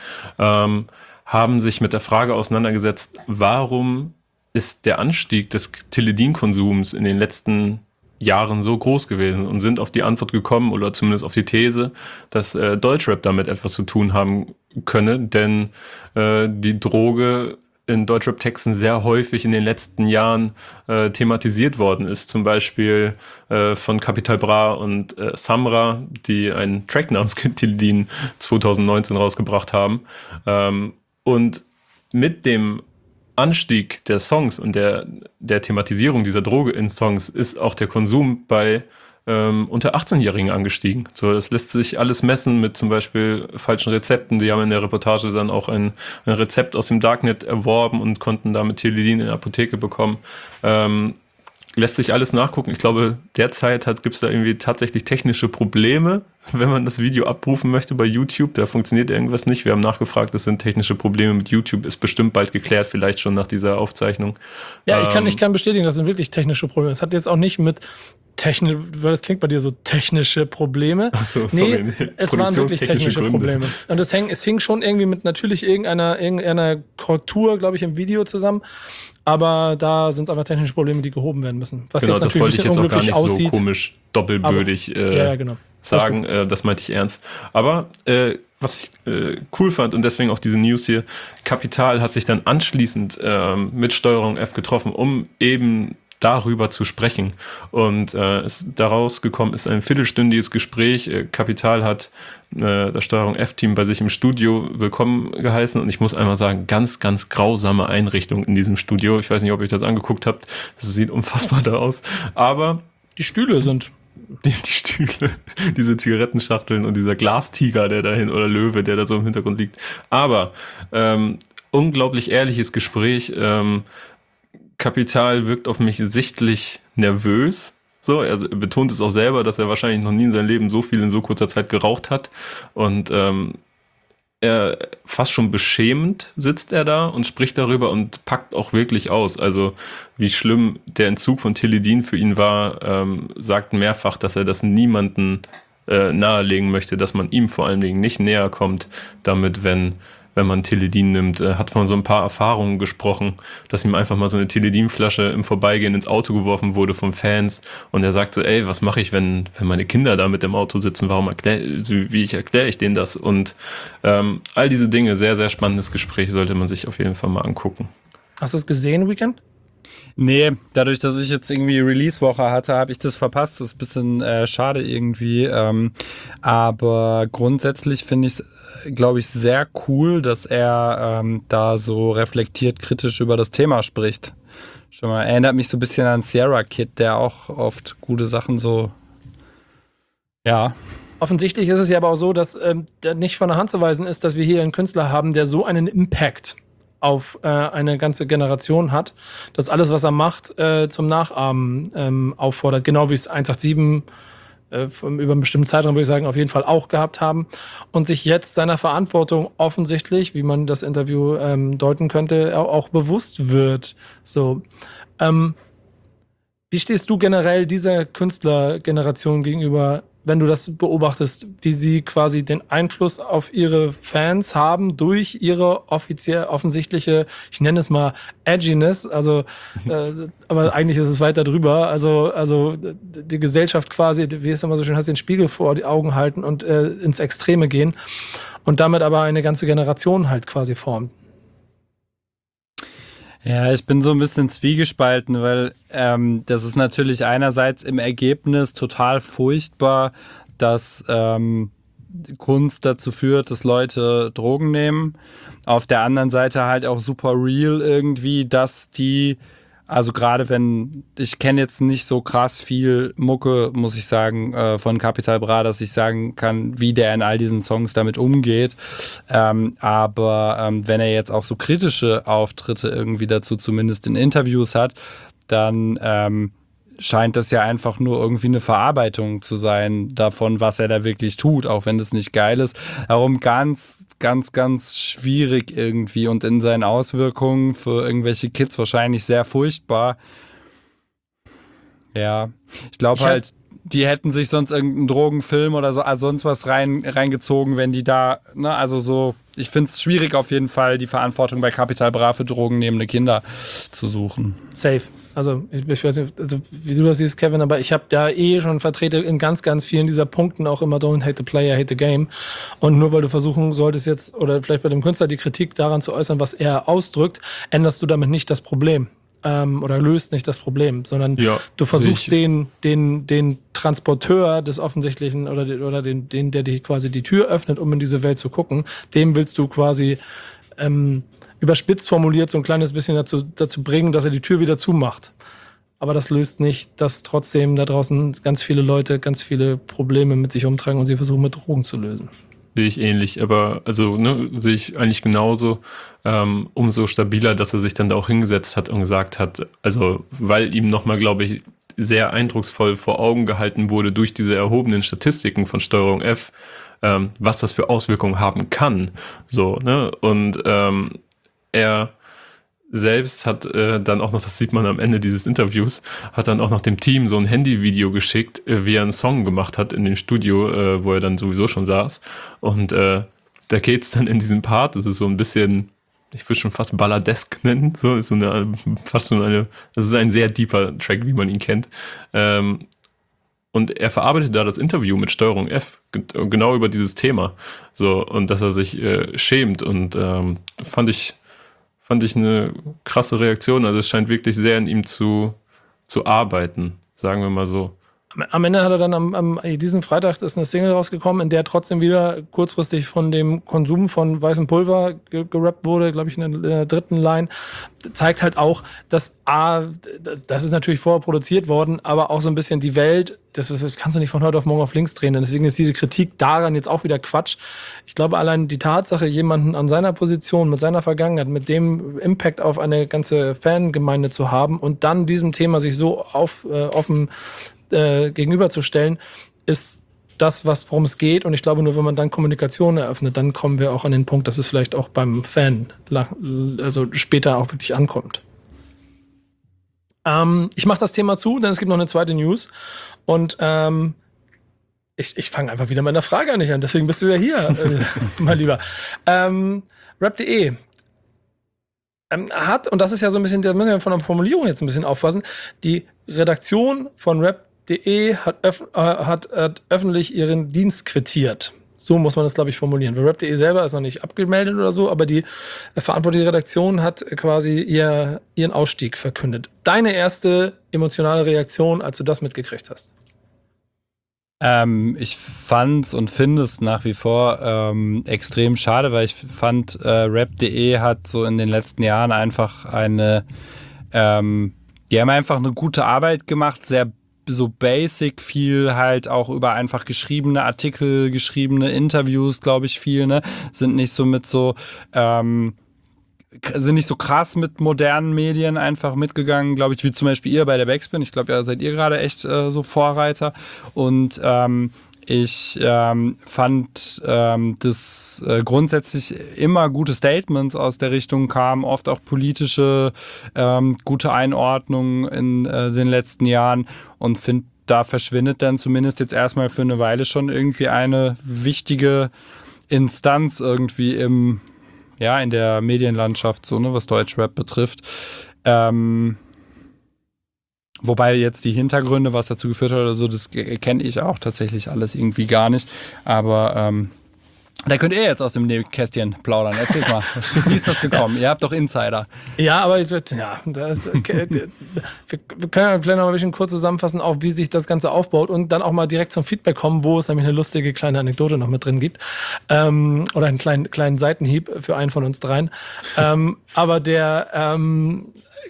haben sich mit der Frage auseinandergesetzt, warum ist der Anstieg des Tilidin-Konsums in den letzten Jahren so groß gewesen, und sind auf die Antwort gekommen, oder zumindest auf die These, dass Deutschrap damit etwas zu tun haben könne, denn die Droge in Deutschrap-Texten sehr häufig in den letzten Jahren thematisiert worden ist. Zum Beispiel von Capital Bra und Samra, die einen Track namens Tilidin 2019 rausgebracht haben. Und mit dem Anstieg der Songs und der Thematisierung dieser Droge in Songs ist auch der Konsum bei unter 18-Jährigen angestiegen. So, das lässt sich alles messen mit zum Beispiel falschen Rezepten. Die haben in der Reportage dann auch ein Rezept aus dem Darknet erworben und konnten damit Tilidin in der Apotheke bekommen. Lässt sich alles nachgucken. Ich glaube, derzeit gibt es da irgendwie tatsächlich technische Probleme, wenn man das Video abrufen möchte bei YouTube. Da funktioniert irgendwas nicht. Wir haben nachgefragt, das sind technische Probleme mit YouTube. Ist bestimmt bald geklärt, vielleicht schon nach dieser Aufzeichnung. Ja, ich kann bestätigen, das sind wirklich technische Probleme. Es hat jetzt auch nicht mit weil das klingt bei dir so technische Probleme. Ach so, sorry. Nee, es waren wirklich technische Probleme. Und es hing schon irgendwie mit natürlich irgendeiner Korrektur, glaube ich, im Video zusammen. Aber da sind es einfach technische Probleme, die gehoben werden müssen. Was genau, jetzt natürlich das wollte ich jetzt auch gar nicht aussieht, so komisch doppelbödig genau. sagen. Das meinte ich ernst. Aber was ich cool fand und deswegen auch diese News hier, Capital hat sich dann anschließend mit Steuerung F getroffen, um eben darüber zu sprechen. Und daraus gekommen ist ein viertelstündiges Gespräch. Capital hat das Steuerung F-Team bei sich im Studio willkommen geheißen. Und ich muss einmal sagen, ganz, ganz grausame Einrichtung in diesem Studio. Ich weiß nicht, ob ihr euch das angeguckt habt. Es sieht unfassbar da aus. Aber die Stühle sind... Die Stühle, diese Zigarettenschachteln und dieser Glastiger, der dahin, oder Löwe, der da so im Hintergrund liegt. Aber unglaublich ehrliches Gespräch. Capital wirkt auf mich sichtlich nervös. So, er betont es auch selber, dass er wahrscheinlich noch nie in seinem Leben so viel in so kurzer Zeit geraucht hat. Und er fast schon beschämend sitzt er da und spricht darüber und packt auch wirklich aus. Also wie schlimm der Entzug von Tilidin für ihn war, sagt mehrfach, dass er das niemanden nahelegen möchte, dass man ihm vor allen Dingen nicht näher kommt damit, wenn man Tilidin nimmt. Hat von so ein paar Erfahrungen gesprochen, dass ihm einfach mal so eine Tilidin-Flasche im Vorbeigehen ins Auto geworfen wurde von Fans, und er sagt so, ey, was mache ich, wenn meine Kinder da mit im Auto sitzen, wie erkläre ich denen das? Und all diese Dinge, sehr, sehr spannendes Gespräch, sollte man sich auf jeden Fall mal angucken. Hast du es gesehen, Weekend? Nee, dadurch, dass ich jetzt irgendwie Release-Woche hatte, habe ich das verpasst. Das ist ein bisschen schade irgendwie. Aber grundsätzlich finde ich es, glaube ich, sehr cool, dass er da so reflektiert kritisch über das Thema spricht. Schon mal, erinnert mich so ein bisschen an Sierra Kid, der auch oft gute Sachen so, ja. Offensichtlich ist es ja aber auch so, dass nicht von der Hand zu weisen ist, dass wir hier einen Künstler haben, der so einen Impact auf eine ganze Generation hat, dass alles, was er macht, zum Nachahmen auffordert. Genau wie es 187 über einen bestimmten Zeitraum, würde ich sagen, auf jeden Fall auch gehabt haben, und sich jetzt seiner Verantwortung offensichtlich, wie man das Interview deuten könnte, auch bewusst wird. So, wie stehst du generell dieser Künstlergeneration gegenüber, wenn du das beobachtest, wie sie quasi den Einfluss auf ihre Fans haben durch ihre offensichtliche, ich nenne es mal Edginess, also aber eigentlich ist es weiter drüber, also die Gesellschaft quasi, wie es immer so schön heißt, den Spiegel vor die Augen halten und ins Extreme gehen und damit aber eine ganze Generation halt quasi formt. Ja, ich bin so ein bisschen zwiegespalten, weil das ist natürlich einerseits im Ergebnis total furchtbar, dass Kunst dazu führt, dass Leute Drogen nehmen. Auf der anderen Seite halt auch super real irgendwie, dass die Also gerade wenn, ich kenne jetzt nicht so krass viel Mucke, muss ich sagen, von Capital Bra, dass ich sagen kann, wie der in all diesen Songs damit umgeht. Aber wenn er jetzt auch so kritische Auftritte irgendwie dazu zumindest in Interviews hat, dann scheint das ja einfach nur irgendwie eine Verarbeitung zu sein davon, was er da wirklich tut, auch wenn das nicht geil ist. Darum ganz schwierig irgendwie und in seinen Auswirkungen für irgendwelche Kids wahrscheinlich sehr furchtbar. Ja, ich glaube halt, die hätten sich sonst irgendeinen Drogenfilm oder so, also sonst was reingezogen, wenn die da, ne, also so, ich finde es schwierig auf jeden Fall, die Verantwortung bei Capital Bra für drogennehmende Kinder zu suchen. Safe. Also ich weiß nicht, also wie du das siehst, Kevin, aber ich habe da schon vertrete in ganz vielen dieser Punkten auch immer don't hate the player, hate the game. Und nur weil du versuchen solltest jetzt, oder vielleicht bei dem Künstler die Kritik daran zu äußern, was er ausdrückt, änderst du damit nicht das Problem. Oder löst nicht das Problem, sondern du versuchst den Transporteur des Offensichtlichen oder den, der dir quasi die Tür öffnet, um in diese Welt zu gucken, dem willst du quasi überspitzt formuliert so ein kleines bisschen dazu bringen, dass er die Tür wieder zumacht. Aber das löst nicht, dass trotzdem da draußen ganz viele Leute ganz viele Probleme mit sich umtragen und sie versuchen mit Drogen zu lösen. Sehe ich ähnlich, aber also sehe ich eigentlich genauso. Umso stabiler, dass er sich dann da auch hingesetzt hat und gesagt hat, also weil ihm nochmal, glaube ich, sehr eindrucksvoll vor Augen gehalten wurde durch diese erhobenen Statistiken von Steuerung F, was das für Auswirkungen haben kann. So, ne? Und er selbst hat dann auch noch, das sieht man am Ende dieses Interviews, hat dann auch noch dem Team so ein Handyvideo geschickt, wie er einen Song gemacht hat in dem Studio, wo er dann sowieso schon saß. Und da geht's dann in diesem Part, das ist so ein bisschen, ich würde schon fast balladesk nennen, so ist das ist ein sehr deeper Track, wie man ihn kennt. Und er verarbeitet da das Interview mit Steuerung F, genau über dieses Thema. So, und dass er sich schämt und fand ich eine krasse Reaktion. Also es scheint wirklich sehr in ihm zu arbeiten, sagen wir mal so. Am Ende hat er dann diesen Freitag ist eine Single rausgekommen, in der trotzdem wieder kurzfristig von dem Konsum von weißem Pulver gerappt wurde, glaube ich, in der dritten Line. Zeigt halt auch, dass das ist natürlich vorher produziert worden, aber auch so ein bisschen die Welt, das kannst du nicht von heute auf morgen auf links drehen. Deswegen ist diese Kritik daran jetzt auch wieder Quatsch. Ich glaube, allein die Tatsache, jemanden an seiner Position, mit seiner Vergangenheit, mit dem Impact auf eine ganze Fangemeinde zu haben und dann diesem Thema sich so offen gegenüberzustellen, ist das, worum es geht. Und ich glaube, nur wenn man dann Kommunikation eröffnet, dann kommen wir auch an den Punkt, dass es vielleicht auch beim Fan also später auch wirklich ankommt. Ich mache das Thema zu, denn es gibt noch eine zweite News. Und ich fange einfach wieder mit einer Frage an, deswegen bist du ja hier, mein Lieber. Rap.de hat, und das ist ja so ein bisschen, da müssen wir von der Formulierung jetzt ein bisschen aufpassen, die Redaktion von Rap.de hat öffentlich ihren Dienst quittiert. So muss man das, glaube ich, formulieren. Weil Rap.de selber ist noch nicht abgemeldet oder so, aber die verantwortliche Redaktion hat quasi ihren Ausstieg verkündet. Deine erste emotionale Reaktion, als du das mitgekriegt hast? Ich fand's und finde es nach wie vor extrem schade, weil ich fand, Rap.de hat so in den letzten Jahren einfach die haben einfach eine gute Arbeit gemacht, sehr so basic, viel halt auch über einfach geschriebene Artikel, geschriebene Interviews, glaube ich, viel, ne? Sind nicht so krass mit modernen Medien einfach mitgegangen, glaube ich, wie zum Beispiel ihr bei der Backspin. Ich glaube, ja, seid ihr gerade echt so Vorreiter. Und ich fand, dass grundsätzlich immer gute Statements aus der Richtung kamen, oft auch politische gute Einordnungen in den letzten Jahren und finde, da verschwindet dann zumindest jetzt erstmal für eine Weile schon irgendwie eine wichtige Instanz irgendwie in der Medienlandschaft, so, ne, was Deutschrap betrifft. Wobei jetzt die Hintergründe, was dazu geführt hat oder so, das kenne ich auch tatsächlich alles irgendwie gar nicht. Aber da könnt ihr jetzt aus dem Nähkästchen plaudern. Erzählt mal, wie ist das gekommen? Ihr habt doch Insider. Ja, aber wir können ja vielleicht noch ein bisschen kurz zusammenfassen, auch wie sich das Ganze aufbaut und dann auch mal direkt zum Feedback kommen, wo es nämlich eine lustige kleine Anekdote noch mit drin gibt. Oder einen kleinen Seitenhieb für einen von uns dreien. Aber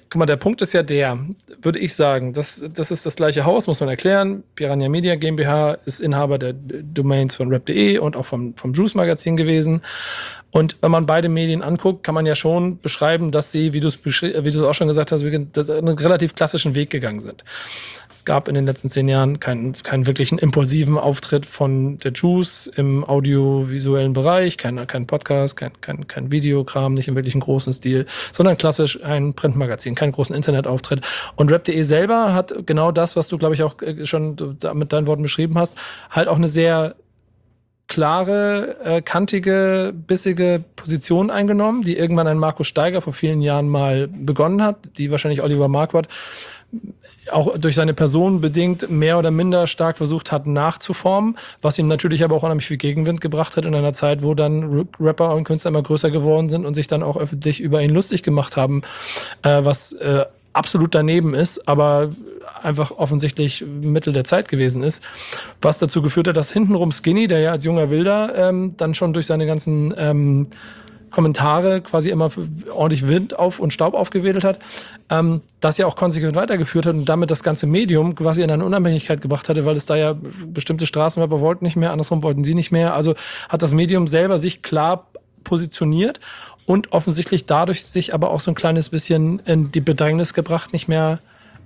guck mal, der Punkt ist ja der, würde ich sagen, das ist das gleiche Haus, muss man erklären. Piranha Media GmbH ist Inhaber der Domains von rap.de und auch vom Juice Magazin gewesen. Und wenn man beide Medien anguckt, kann man ja schon beschreiben, dass sie, wie du es auch schon gesagt hast, einen relativ klassischen Weg gegangen sind. Es gab in den letzten 10 Jahren keinen wirklichen impulsiven Auftritt von der Juice im audiovisuellen Bereich, kein Podcast, kein Videokram, nicht im wirklichen großen Stil, sondern klassisch ein Printmagazin, keinen großen Internetauftritt. Und rap.de selber hat genau das, was du, glaube ich, auch schon mit deinen Worten beschrieben hast, halt auch eine sehr klare, kantige, bissige Position eingenommen, die irgendwann ein Markus Steiger vor vielen Jahren mal begonnen hat, die wahrscheinlich Oliver Marquardt auch durch seine Person bedingt mehr oder minder stark versucht hat nachzuformen, was ihm natürlich aber auch unheimlich viel Gegenwind gebracht hat in einer Zeit, wo dann Rapper und Künstler immer größer geworden sind und sich dann auch öffentlich über ihn lustig gemacht haben, was absolut daneben ist, aber einfach offensichtlich Mittel der Zeit gewesen ist, was dazu geführt hat, dass hintenrum Skinny, der ja als junger Wilder dann schon durch seine ganzen Kommentare quasi immer ordentlich Wind und Staub aufgewedelt hat, das ja auch konsequent weitergeführt hat und damit das ganze Medium quasi in eine Unabhängigkeit gebracht hatte, weil es da ja bestimmte Straßenrapper wollten nicht mehr, andersrum wollten sie nicht mehr. Also hat das Medium selber sich klar positioniert und offensichtlich dadurch sich aber auch so ein kleines bisschen in die Bedrängnis gebracht, nicht mehr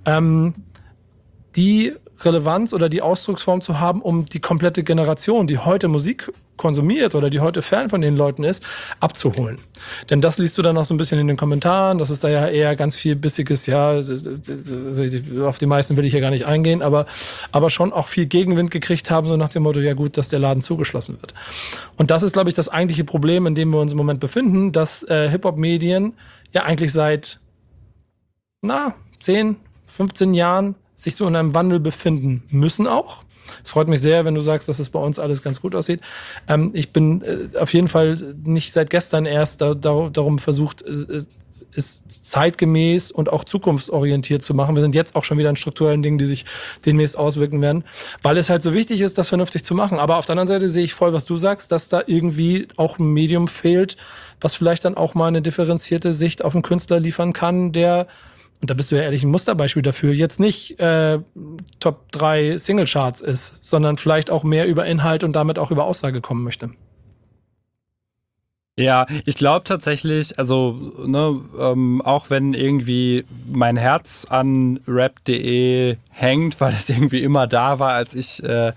die Relevanz oder die Ausdrucksform zu haben, um die komplette Generation, die heute Musik konsumiert oder die heute Fan von den Leuten ist, abzuholen. Denn das liest du dann auch so ein bisschen in den Kommentaren, das ist da ja eher ganz viel bissiges, ja, also auf die meisten will ich ja gar nicht eingehen, aber schon auch viel Gegenwind gekriegt haben, so nach dem Motto, ja gut, dass der Laden zugeschlossen wird. Und das ist, glaube ich, das eigentliche Problem, in dem wir uns im Moment befinden, dass Hip-Hop-Medien ja eigentlich seit 10, 15 Jahren sich so in einem Wandel befinden müssen auch. Es freut mich sehr, wenn du sagst, dass es bei uns alles ganz gut aussieht. Ich bin auf jeden Fall nicht seit gestern erst darum versucht, es zeitgemäß und auch zukunftsorientiert zu machen. Wir sind jetzt auch schon wieder in strukturellen Dingen, die sich demnächst auswirken werden, weil es halt so wichtig ist, das vernünftig zu machen. Aber auf der anderen Seite sehe ich voll, was du sagst, dass da irgendwie auch ein Medium fehlt, was vielleicht dann auch mal eine differenzierte Sicht auf einen Künstler liefern kann, der, und da bist du ja ehrlich ein Musterbeispiel dafür, jetzt nicht Top 3 Singlecharts ist, sondern vielleicht auch mehr über Inhalt und damit auch über Aussage kommen möchte. Ja, ich glaube tatsächlich, also auch wenn irgendwie mein Herz an rap.de hängt, weil es irgendwie immer da war, als ich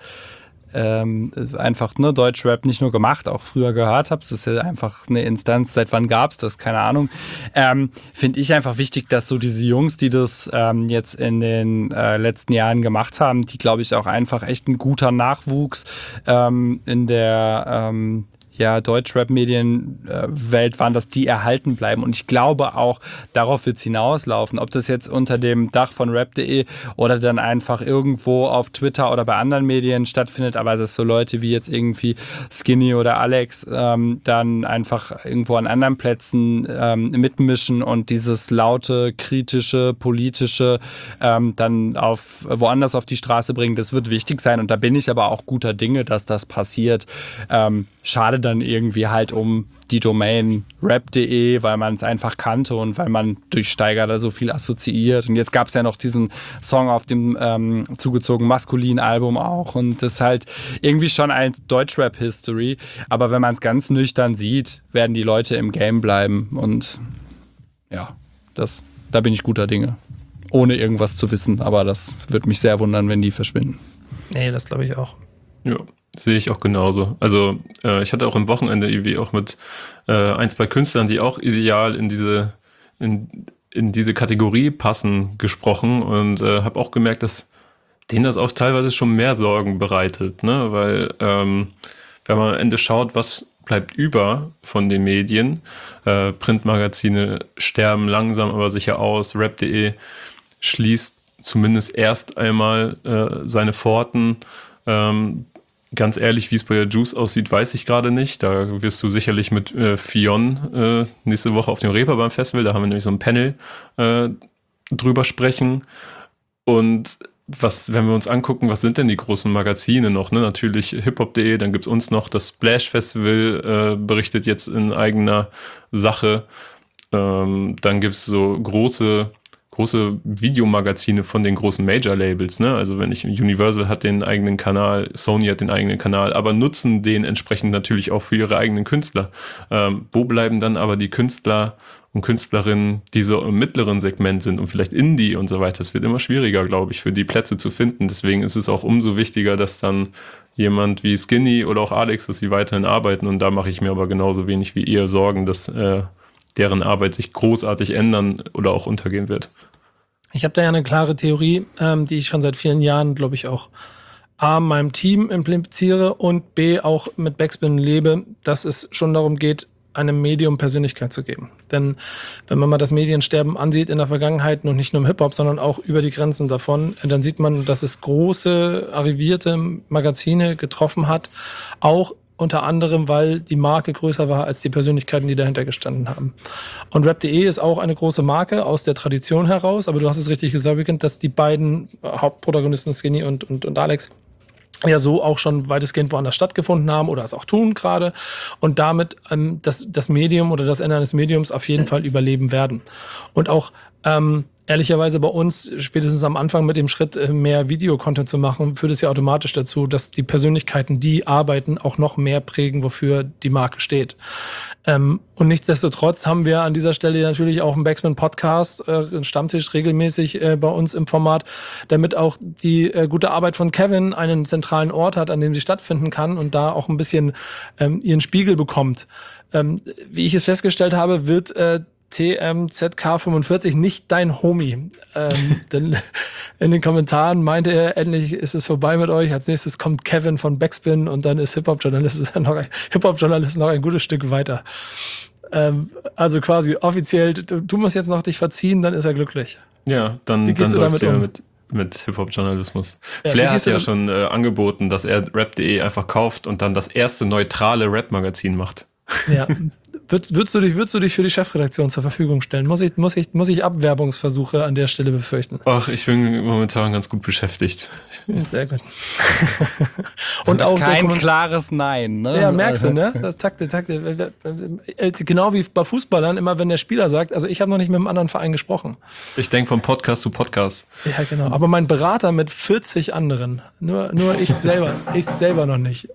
einfach Deutschrap nicht nur gemacht, auch früher gehört habe. Das ist ja einfach eine Instanz, seit wann gab's das? Keine Ahnung. Finde ich einfach wichtig, dass so diese Jungs, die das jetzt in den letzten Jahren gemacht haben, die, glaube ich, auch einfach echt ein guter Nachwuchs in der Deutschrap-Medienwelt waren, dass die erhalten bleiben. Und ich glaube auch, darauf wird es hinauslaufen. Ob das jetzt unter dem Dach von rap.de oder dann einfach irgendwo auf Twitter oder bei anderen Medien stattfindet, aber dass so Leute wie jetzt irgendwie Skinny oder Alex dann einfach irgendwo an anderen Plätzen mitmischen und dieses laute, kritische, politische dann woanders auf die Straße bringen, das wird wichtig sein. Und da bin ich aber auch guter Dinge, dass das passiert. Schade dann irgendwie halt um die Domain rap.de, weil man es einfach kannte und weil man durch Steiger da so viel assoziiert. Und jetzt gab es ja noch diesen Song auf dem zugezogen maskulinen Album auch. Und das ist halt irgendwie schon ein Deutschrap-History. Aber wenn man es ganz nüchtern sieht, werden die Leute im Game bleiben. Und ja, da bin ich guter Dinge. Ohne irgendwas zu wissen. Aber das würde mich sehr wundern, wenn die verschwinden. Nee, das glaube ich auch. Ja. Sehe ich auch genauso. Also ich hatte auch am Wochenende irgendwie auch mit 1-2 Künstlern, die auch ideal in diese Kategorie passen, gesprochen und habe auch gemerkt, dass denen das auch teilweise schon mehr Sorgen bereitet, ne? Weil wenn man am Ende schaut, was bleibt über von den Medien, Printmagazine sterben langsam aber sicher aus, rap.de schließt zumindest erst einmal seine Pforten. Ganz ehrlich, wie es bei der Juice aussieht, weiß ich gerade nicht. Da wirst du sicherlich mit Fionn nächste Woche auf dem Reeperbahn Festival, da haben wir nämlich so ein Panel drüber sprechen. Und wenn wir uns angucken, was sind denn die großen Magazine noch? Ne? Natürlich hiphop.de, dann gibt es uns noch das Splash Festival, berichtet jetzt in eigener Sache. Dann gibt es so große große Videomagazine von den großen Major-Labels, ne? Also wenn Universal hat den eigenen Kanal, Sony hat den eigenen Kanal, aber nutzen den entsprechend natürlich auch für ihre eigenen Künstler. Wo bleiben dann aber die Künstler und Künstlerinnen, die so im mittleren Segment sind und vielleicht Indie und so weiter? Es wird immer schwieriger, glaube ich, für die Plätze zu finden. Deswegen ist es auch umso wichtiger, dass dann jemand wie Skinny oder auch Alex, dass sie weiterhin arbeiten. Und da mache ich mir aber genauso wenig wie ihr Sorgen, dass deren Arbeit sich großartig ändern oder auch untergehen wird. Ich habe da ja eine klare Theorie, die ich schon seit vielen Jahren, glaube ich, auch A, meinem Team impliziere und B, auch mit Backspin lebe, dass es schon darum geht, einem Medium Persönlichkeit zu geben. Denn wenn man mal das Mediensterben ansieht in der Vergangenheit, und nicht nur im Hip-Hop, sondern auch über die Grenzen davon, dann sieht man, dass es große, arrivierte Magazine getroffen hat, auch unter anderem, weil die Marke größer war als die Persönlichkeiten, die dahinter gestanden haben. Und Rap.de ist auch eine große Marke aus der Tradition heraus, aber du hast es richtig gesagt, Weekend, dass die beiden Hauptprotagonisten, Skinny und Alex, ja so auch schon weitestgehend woanders stattgefunden haben oder es auch tun gerade und damit das Medium oder das Ende eines Mediums auf jeden Fall überleben werden. Und auch ehrlicherweise bei uns, spätestens am Anfang mit dem Schritt, mehr Videocontent zu machen, führt es ja automatisch dazu, dass die Persönlichkeiten, die arbeiten, auch noch mehr prägen, wofür die Marke steht. Und nichtsdestotrotz haben wir an dieser Stelle natürlich auch einen Backspin-Podcast, einen Stammtisch regelmäßig bei uns im Format, damit auch die gute Arbeit von Kevin einen zentralen Ort hat, an dem sie stattfinden kann und da auch ein bisschen ihren Spiegel bekommt. Wie ich es festgestellt habe, wird TMZK45 nicht dein Homie. Denn in den Kommentaren meinte er, endlich ist es vorbei mit euch. Als nächstes kommt Kevin von Backspin und dann ist Hip-Hop-Journalist noch ein gutes Stück weiter. Also quasi offiziell, du musst jetzt noch dich verziehen, dann ist er glücklich. Ja, dann läuft's ja mit Hip-Hop-Journalismus. Ja, Flair hat ja schon angeboten, dass er Rap.de einfach kauft und dann das erste neutrale Rap-Magazin macht. Ja. Würdest du dich für die Chefredaktion zur Verfügung stellen? Muss ich Abwerbungsversuche an der Stelle befürchten? Ach, ich bin momentan ganz gut beschäftigt. Sehr gut. Und auch kein klares Nein, ne? Ja, merkst du, ne? Das Takte. Genau wie bei Fußballern, immer wenn der Spieler sagt, also ich habe noch nicht mit einem anderen Verein gesprochen. Ich denke von Podcast zu Podcast. Ja, genau. Aber mein Berater mit 40 anderen. Nur ich selber noch nicht.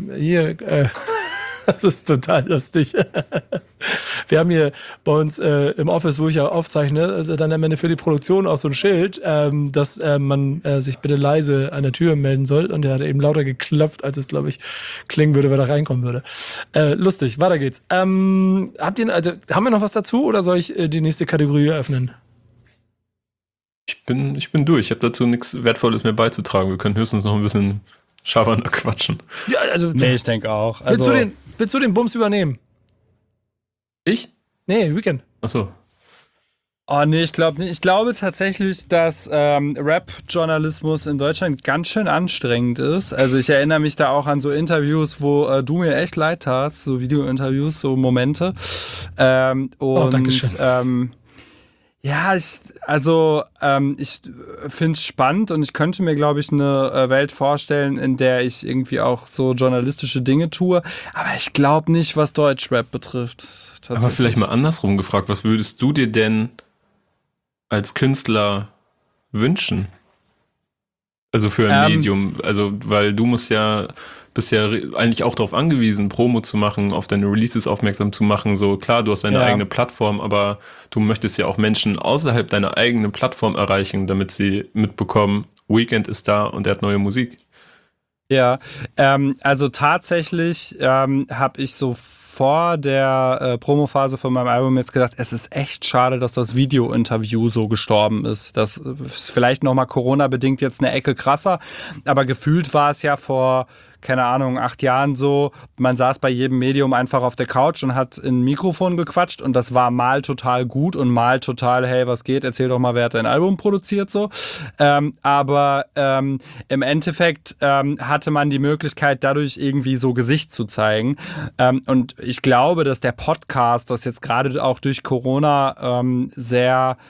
Das ist total lustig. Wir haben hier bei uns im Office, wo ich ja aufzeichne, dann am Ende für die Produktion auch so ein Schild, dass man sich bitte leise an der Tür melden soll. Und der hat eben lauter geklopft, als es, glaube ich, klingen würde, wenn er reinkommen würde. Lustig, weiter geht's. Haben wir noch was dazu oder soll ich die nächste Kategorie eröffnen? Ich bin durch. Ich habe dazu nichts Wertvolles mehr beizutragen. Wir können höchstens noch ein bisschen Schabernack quatschen. Ja, also. Nee, ich denke auch. Also, willst du den Bums übernehmen? Ich? Nee, Weekend. Achso. Oh nee, ich glaube nicht. Ich glaube tatsächlich, dass Rap-Journalismus in Deutschland ganz schön anstrengend ist. Also ich erinnere mich da auch an so Interviews, wo du mir echt leid tatst, so Video-Interviews, so Momente. Dankeschön. Ja, ich finde es spannend und ich könnte mir, glaube ich, eine Welt vorstellen, in der ich irgendwie auch so journalistische Dinge tue. Aber ich glaube nicht, was Deutschrap betrifft. Aber vielleicht mal andersrum gefragt, was würdest du dir denn als Künstler wünschen? Also für ein Medium, also weil du bist ja eigentlich auch darauf angewiesen, Promo zu machen, auf deine Releases aufmerksam zu machen. So klar, du hast deine eigene Plattform, aber du möchtest ja auch Menschen außerhalb deiner eigenen Plattform erreichen, damit sie mitbekommen, Weekend ist da und er hat neue Musik. Ja, also tatsächlich habe ich so vor der Promophase von meinem Album jetzt gedacht, es ist echt schade, dass das Video-Interview so gestorben ist. Das ist vielleicht nochmal Corona-bedingt jetzt eine Ecke krasser, aber gefühlt war es ja vor, keine Ahnung, 8 Jahren so, man saß bei jedem Medium einfach auf der Couch und hat in ein Mikrofon gequatscht und das war mal total gut und mal total, hey, was geht, erzähl doch mal, wer hat dein Album produziert, so. Aber im Endeffekt hatte man die Möglichkeit, dadurch irgendwie so Gesicht zu zeigen. Und ich glaube, dass der Podcast, das jetzt gerade auch durch Corona sehr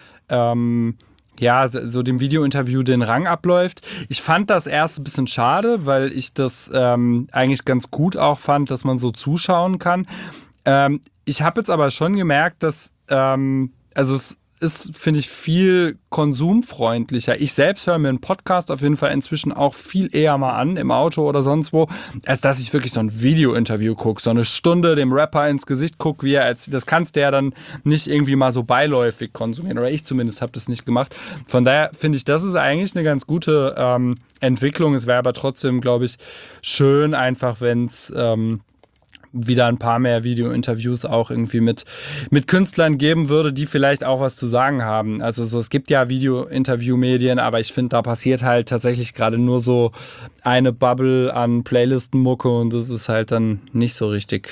so dem Videointerview den Rang abläuft. Ich fand das erst ein bisschen schade, weil ich das eigentlich ganz gut auch fand, dass man so zuschauen kann. Ich habe jetzt aber schon gemerkt, dass ist, finde ich, viel konsumfreundlicher. Ich selbst höre mir einen Podcast auf jeden Fall inzwischen auch viel eher mal an, im Auto oder sonst wo, als dass ich wirklich so ein Video-Interview gucke, so eine Stunde dem Rapper ins Gesicht gucke, wie er erzählt. Das kannst du ja dann nicht irgendwie mal so beiläufig konsumieren, oder ich zumindest habe das nicht gemacht. Von daher finde ich, das ist eigentlich eine ganz gute Entwicklung. Es wäre aber trotzdem, glaube ich, schön einfach, wenn es wieder ein paar mehr Video-Interviews auch irgendwie mit Künstlern geben würde, die vielleicht auch was zu sagen haben. Also so, es gibt ja Video-Interview-Medien, aber ich finde, da passiert halt tatsächlich gerade nur so eine Bubble an Playlistenmucke und das ist halt dann nicht so richtig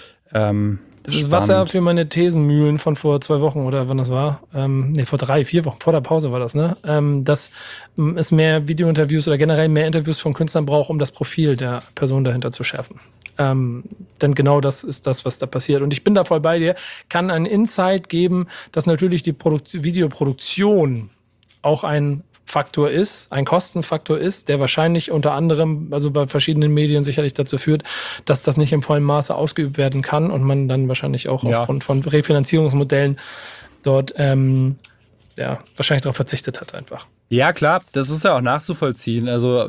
das ist Wasser für meine Thesenmühlen von vor 2 Wochen oder wann das war. Vor 3, 4 Wochen, vor der Pause war das, ne? Dass es mehr Video-Interviews oder generell mehr Interviews von Künstlern braucht, um das Profil der Person dahinter zu schärfen. Denn genau das ist das, was da passiert. Und ich bin da voll bei dir, kann einen Insight geben, dass natürlich die Videoproduktion auch ein Faktor ist, ein Kostenfaktor ist, der wahrscheinlich unter anderem, also bei verschiedenen Medien sicherlich dazu führt, dass das nicht im vollen Maße ausgeübt werden kann und man dann wahrscheinlich auch aufgrund von Refinanzierungsmodellen dort wahrscheinlich darauf verzichtet hat einfach. Ja, klar, das ist ja auch nachzuvollziehen. Also,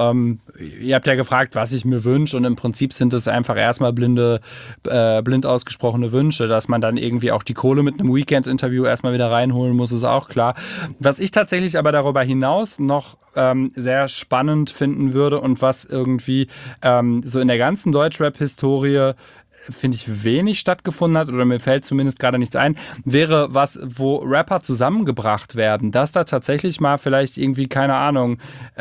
ihr habt ja gefragt, was ich mir wünsche und im Prinzip sind es einfach erstmal blind ausgesprochene Wünsche, dass man dann irgendwie auch die Kohle mit einem Weekend-Interview erstmal wieder reinholen muss, ist auch klar. Was ich tatsächlich aber darüber hinaus noch sehr spannend finden würde und was irgendwie so in der ganzen Deutschrap-Historie finde ich, wenig stattgefunden hat, oder mir fällt zumindest gerade nichts ein, wäre was, wo Rapper zusammengebracht werden, dass da tatsächlich mal vielleicht irgendwie, keine Ahnung,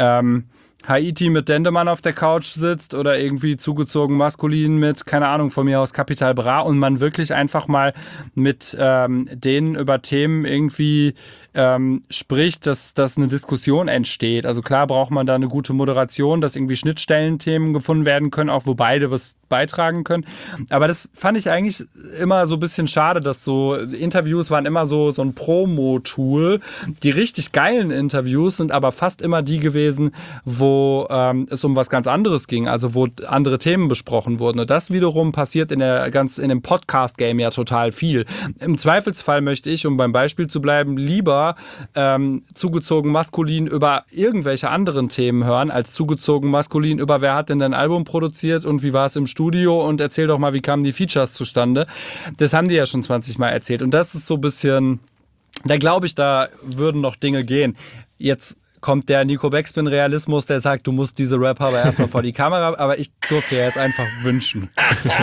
Haiti mit Dendemann auf der Couch sitzt oder irgendwie zugezogen maskulin mit, keine Ahnung, von mir aus Capital Bra und man wirklich einfach mal mit denen über Themen irgendwie spricht, dass eine Diskussion entsteht. Also klar braucht man da eine gute Moderation, dass irgendwie Schnittstellenthemen gefunden werden können, auch wo beide was beitragen können. Aber das fand ich eigentlich immer so ein bisschen schade, dass so Interviews waren immer so ein Promo-Tool. Die richtig geilen Interviews sind aber fast immer die gewesen, wo es um was ganz anderes ging, also wo andere Themen besprochen wurden. Und das wiederum passiert in dem Podcast-Game ja total viel. Im Zweifelsfall möchte ich, um beim Beispiel zu bleiben, lieber zugezogen maskulin über irgendwelche anderen Themen hören, als zugezogen maskulin über wer hat denn dein Album produziert und wie war es im Studio und erzähl doch mal, wie kamen die Features zustande. Das haben die ja schon 20 Mal erzählt und das ist so ein bisschen, da glaube ich, da würden noch Dinge gehen. Jetzt kommt der Nico Backspin-Realismus, der sagt, du musst diese Rapper aber erstmal vor die Kamera, aber ich durfte ja jetzt einfach wünschen.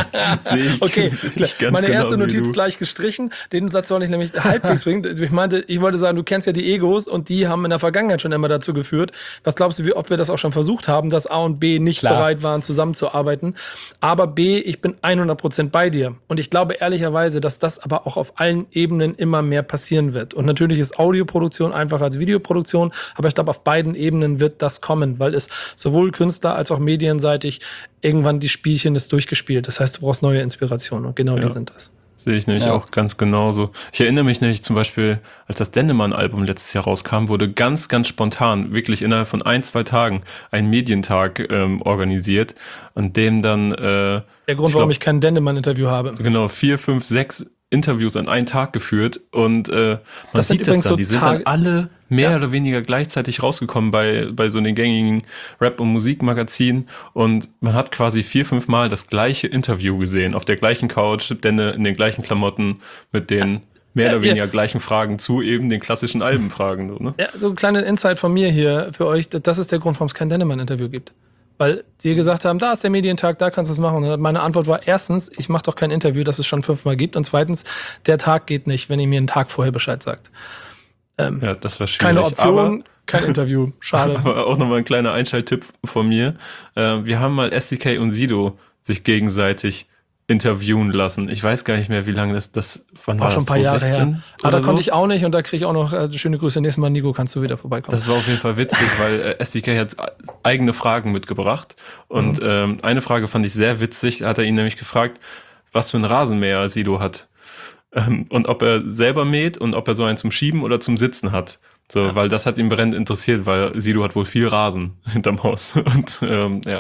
Okay, meine erste Notiz gleich gestrichen. Den Satz soll ich nämlich halbwegs bringen. Ich wollte sagen, du kennst ja die Egos und die haben in der Vergangenheit schon immer dazu geführt. Was glaubst du, ob wir das auch schon versucht haben, dass A und B nicht bereit waren, zusammenzuarbeiten? Aber B, ich bin 100% bei dir. Und ich glaube ehrlicherweise, dass das aber auch auf allen Ebenen immer mehr passieren wird. Und natürlich ist Audioproduktion einfacher als Videoproduktion, aber ich glaube, auf beiden Ebenen wird das kommen, weil es sowohl Künstler als auch medienseitig irgendwann die Spielchen ist durchgespielt. Das heißt, du brauchst neue Inspirationen und genau die sind das. Sehe ich nämlich auch ganz genauso. Ich erinnere mich nämlich zum Beispiel, als das Dendemann-Album letztes Jahr rauskam, wurde ganz, ganz spontan, wirklich innerhalb von 1-2 Tagen, ein Medientag organisiert, an dem dann der Grund, warum ich kein Dendemann-Interview habe. Genau, 4, 5, 6 Interviews an einen Tag geführt und man sieht das dann, die sind dann alle mehr oder weniger gleichzeitig rausgekommen bei so den gängigen Rap- und Musikmagazinen und man hat quasi 4-5 Mal das gleiche Interview gesehen, auf der gleichen Couch, Denne in den gleichen Klamotten mit den mehr oder weniger gleichen Fragen zu eben den klassischen Albenfragen. So, ne? Ja, so ein kleiner Insight von mir hier für euch, das ist der Grund, warum es kein Dendemann-Interview gibt. Weil sie gesagt haben, da ist der Medientag, da kannst du es machen. Und meine Antwort war, erstens, ich mache doch kein Interview, das es schon 5-mal gibt. Und zweitens, der Tag geht nicht, wenn ihr mir einen Tag vorher Bescheid sagt. Ja, das war schwierig. Keine Option, kein Interview. Schade. Aber auch nochmal ein kleiner Einschalttipp von mir. Wir haben mal SDK und Sido sich gegenseitig interviewen lassen. Ich weiß gar nicht mehr, wie lange das wann war schon das? Ein paar Jahre her. Aber da konnte so? Ich auch nicht und da kriege ich auch noch schöne Grüße. Nächstes Mal, Nico, kannst du wieder vorbeikommen. Das war auf jeden Fall witzig, weil SDK hat eigene Fragen mitgebracht und eine Frage fand ich sehr witzig. Da hat er ihn nämlich gefragt, was für ein Rasenmäher Sido hat und ob er selber mäht und ob er so einen zum Schieben oder zum Sitzen hat. So, weil das hat ihn brennend interessiert, weil Sido hat wohl viel Rasen hinterm Haus und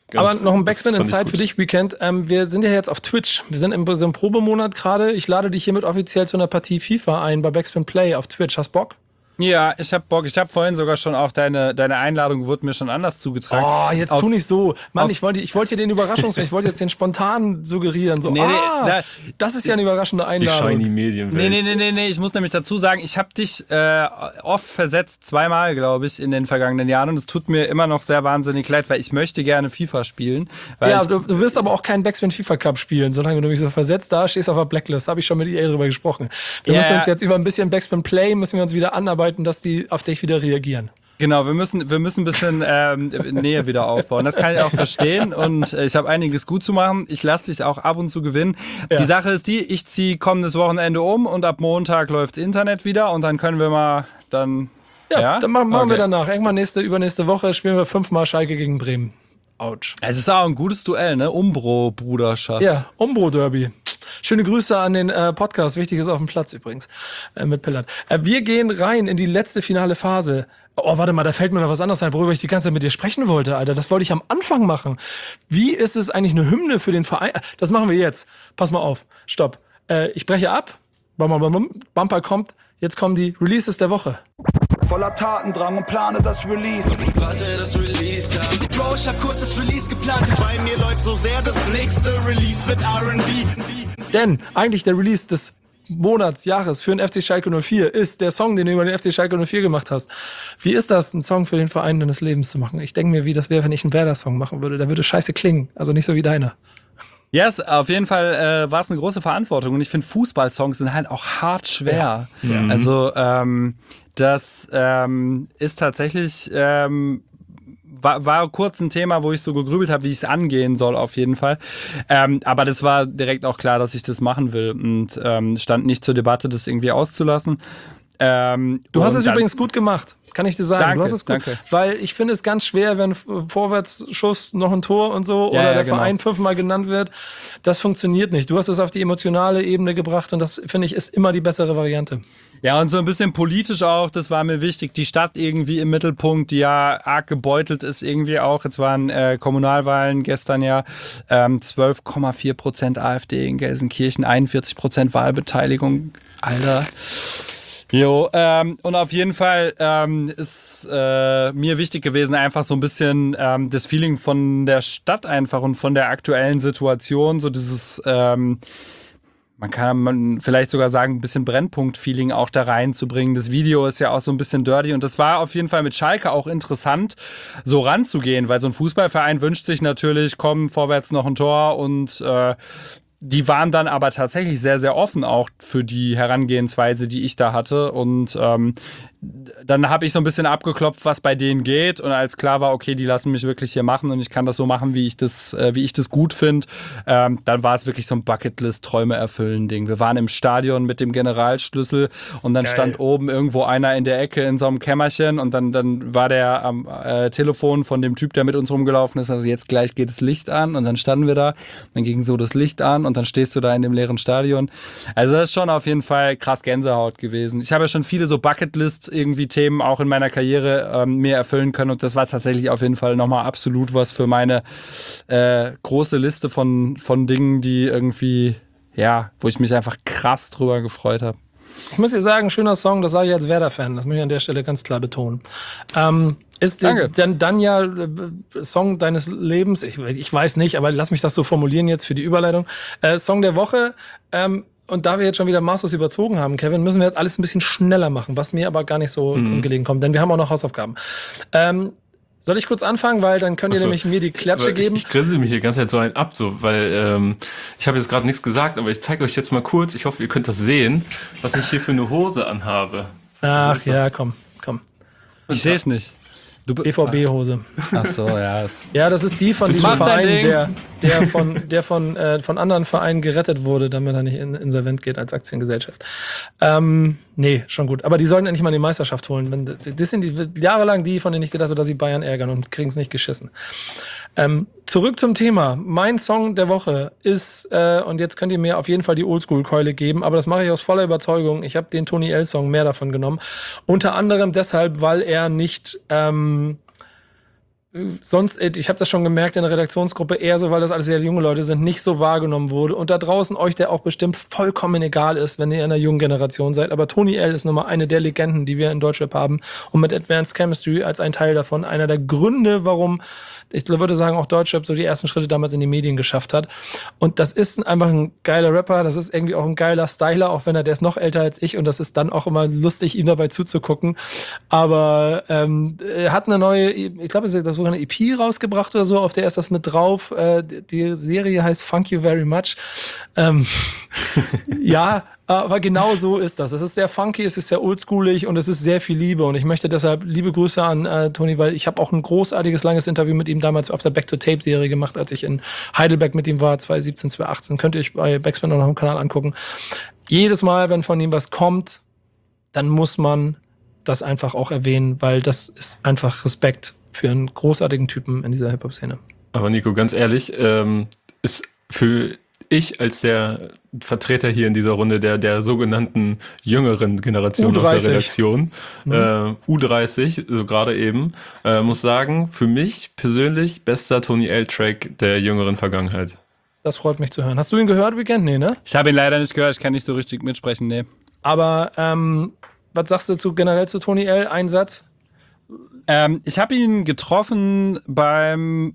Aber noch ein Backspin das in fand ich Zeit gut. für dich, Weekend. Wir sind ja jetzt auf Twitch. Wir sind in so einem Probemonat gerade. Ich lade dich hiermit offiziell zu einer Partie FIFA ein bei Backspin Play auf Twitch. Hast Bock? Ja, ich hab Bock. Ich habe vorhin sogar schon auch deine Einladung wurde mir schon anders zugetragen. Oh, jetzt Auf- tu nicht so. Mann, ich wollte dir den ich wollte jetzt den spontan suggerieren. So, Nee, das ist ja eine überraschende Die Einladung. shiny Medienwelt. Nee. Ich muss nämlich dazu sagen, ich habe dich oft versetzt, zweimal, glaube ich, in den vergangenen Jahren. Und es tut mir immer noch sehr wahnsinnig leid, weil ich möchte gerne FIFA spielen. Weil Ja, ich, du wirst aber auch keinen Backspin FIFA Cup spielen, solange du mich so versetzt da stehst auf der Blacklist. Habe ich schon mit EA drüber gesprochen. Wir Ja, müssen uns ja. jetzt über ein bisschen Backspin Play, müssen wir uns wieder anarbeiten, dass die auf dich wieder reagieren. Genau, wir müssen ein bisschen Nähe wieder aufbauen. Das kann ich auch verstehen und ich habe einiges gut zu machen. Ich lasse dich auch ab und zu gewinnen. Ja. Die Sache ist die, ich ziehe kommendes Wochenende um und ab Montag läuft Internet wieder und dann können wir mal dann... Ja, dann machen wir Okay. danach. Irgendwann übernächste Woche spielen wir 5-mal Schalke gegen Bremen. Autsch. Es ist auch ein gutes Duell, ne? Umbro-Bruderschaft. Ja, Umbro-Derby. Schöne Grüße an den Podcast. Wichtig ist auf dem Platz übrigens mit Pillard. Wir gehen rein in die letzte finale Phase. Oh, warte mal, da fällt mir noch was anderes ein, worüber ich die ganze Zeit mit dir sprechen wollte, Alter. Das wollte ich am Anfang machen. Wie ist es eigentlich eine Hymne für den Verein? Das machen wir jetzt. Pass mal auf. Stopp. Ich breche ab. Bumper kommt. Jetzt kommen die Releases der Woche. Voller Tatendrang und plane das Release. Warte, das Release ab. Bro, ich hab kurz das Release geplant. Bei mir läuft so sehr, das nächste Release wird R&B. Denn eigentlich der Release des Monats, Jahres für den FC Schalke 04 ist der Song, den du über den FC Schalke 04 gemacht hast. Wie ist das, einen Song für den Verein deines Lebens zu machen? Ich denke mir, wie das wäre, wenn ich einen Werder-Song machen würde. Der würde scheiße klingen, also nicht so wie deiner. Yes, auf jeden Fall war es eine große Verantwortung und ich finde, Fußballsongs sind halt auch hart schwer. Ja. Also das ist tatsächlich war kurz ein Thema, wo ich so gegrübelt habe, wie ich es angehen soll, auf jeden Fall. Aber das war direkt auch klar, dass ich das machen will und stand nicht zur Debatte, das irgendwie auszulassen. Du hast es übrigens gut gemacht, kann ich dir sagen. Danke, du hast es gut, danke. weil ich finde es ganz schwer, wenn Vorwärtsschuss noch ein Tor und so Ja, oder ja, der genau. Verein 5-mal genannt wird. Das funktioniert nicht. Du hast es auf die emotionale Ebene gebracht und das, finde ich, ist immer die bessere Variante. Ja, und so ein bisschen politisch auch, das war mir wichtig. Die Stadt irgendwie im Mittelpunkt, die ja arg gebeutelt ist irgendwie auch. Jetzt waren Kommunalwahlen gestern ja 12,4% AfD in Gelsenkirchen, 41% Wahlbeteiligung. Alter. Jo, und auf jeden Fall ist mir wichtig gewesen, einfach so ein bisschen das Feeling von der Stadt einfach und von der aktuellen Situation, so dieses man kann vielleicht sogar sagen, ein bisschen Brennpunkt-Feeling auch da reinzubringen. Das Video ist ja auch so ein bisschen dirty und das war auf jeden Fall mit Schalke auch interessant, so ranzugehen, weil so ein Fußballverein wünscht sich natürlich, komm, vorwärts noch ein Tor und die waren dann aber tatsächlich sehr, sehr offen auch für die Herangehensweise, die ich da hatte und dann habe ich so ein bisschen abgeklopft, was bei denen geht und als klar war, okay, die lassen mich wirklich hier machen und ich kann das so machen, wie ich das gut finde, dann war es wirklich so ein Bucketlist-Träume-erfüllen-Ding. Wir waren im Stadion mit dem Generalschlüssel und dann stand oben irgendwo einer in der Ecke in so einem Kämmerchen und dann war der am Telefon von dem Typ, der mit uns rumgelaufen ist, also jetzt gleich geht das Licht an und dann standen wir da, dann ging so das Licht an und dann stehst du da in dem leeren Stadion. Also das ist schon auf jeden Fall krass Gänsehaut gewesen. Ich habe ja schon viele so Bucketlist irgendwie Themen auch in meiner Karriere mir erfüllen können und das war tatsächlich auf jeden Fall nochmal absolut was für meine große Liste von Dingen, die irgendwie, ja, wo ich mich einfach krass drüber gefreut habe. Ich muss dir sagen, schöner Song, das sage ich als Werder-Fan, das muss ich an der Stelle ganz klar betonen. Ist dann ja Song deines Lebens, ich weiß nicht, aber lass mich das so formulieren jetzt für die Überleitung. Song der Woche, und da wir jetzt schon wieder maßlos überzogen haben, Kevin, müssen wir jetzt alles ein bisschen schneller machen, was mir aber gar nicht so ungelegen kommt, denn wir haben auch noch Hausaufgaben. Soll ich kurz anfangen, weil dann könnt ihr nämlich mir die Klatsche geben. Ich grinse mir hier ganz Zeit so einen ab, so, weil ich habe jetzt gerade nichts gesagt, aber ich zeige euch jetzt mal kurz, ich hoffe, ihr könnt das sehen, was ich hier für eine Hose anhabe. Ach ja, komm. Ich sehe es nicht. BVB-Hose. Ach so, ja. Ja, das ist die von diesem Mach dein Verein, der von anderen Vereinen gerettet wurde, damit er nicht insolvent geht als Aktiengesellschaft. Nee, schon gut. Aber die sollten endlich mal die Meisterschaft holen. Das sind jahrelang die, von denen ich gedacht habe, dass sie Bayern ärgern und kriegen es nicht geschissen. Zurück zum Thema. Mein Song der Woche ist, und jetzt könnt ihr mir auf jeden Fall die Oldschool-Keule geben, aber das mache ich aus voller Überzeugung. Ich habe den Tony L-Song mehr davon genommen. Unter anderem deshalb, weil er nicht sonst, ich habe das schon gemerkt in der Redaktionsgruppe, eher so, weil das alles sehr junge Leute sind, nicht so wahrgenommen wurde. Und da draußen euch, der auch bestimmt vollkommen egal ist, wenn ihr in einer jungen Generation seid. Aber Tony L. ist nochmal eine der Legenden, die wir in Deutschrap haben. Und mit Advanced Chemistry als ein Teil davon einer der Gründe, warum, ich würde sagen, auch Deutschrap so die ersten Schritte damals in die Medien geschafft hat. Und das ist einfach ein geiler Rapper, das ist irgendwie auch ein geiler Styler, auch wenn der ist noch älter als ich. Und das ist dann auch immer lustig, ihm dabei zuzugucken. Aber er hat eine neue, ich glaube, es ist sogar eine EP rausgebracht oder so, auf der ist das mit drauf. Die Serie heißt Funk You Very Much. Ja, aber genau so ist das. Es ist sehr funky, es ist sehr oldschoolig und es ist sehr viel Liebe. Und ich möchte deshalb liebe Grüße an Tony, weil ich habe auch ein großartiges, langes Interview mit ihm damals auf der Back-to-Tape-Serie gemacht, als ich in Heidelberg mit ihm war, 2017, 2018. Könnt ihr euch bei Backspin noch auf dem Kanal angucken. Jedes Mal, wenn von ihm was kommt, dann muss man das einfach auch erwähnen, weil das ist einfach Respekt für einen großartigen Typen in dieser Hip-Hop-Szene. Aber Nico, ganz ehrlich, ist für ich als der Vertreter hier in dieser Runde der sogenannten jüngeren Generation U30. aus der Redaktion, U30, so gerade eben, muss sagen, für mich persönlich bester Tony L-Track der jüngeren Vergangenheit. Das freut mich zu hören. Hast du ihn gehört, Weekend? Nee, ne? Ich habe ihn leider nicht gehört, ich kann nicht so richtig mitsprechen, nee. Aber was sagst du generell zu Tony L? Ein Satz? Ich habe ihn getroffen beim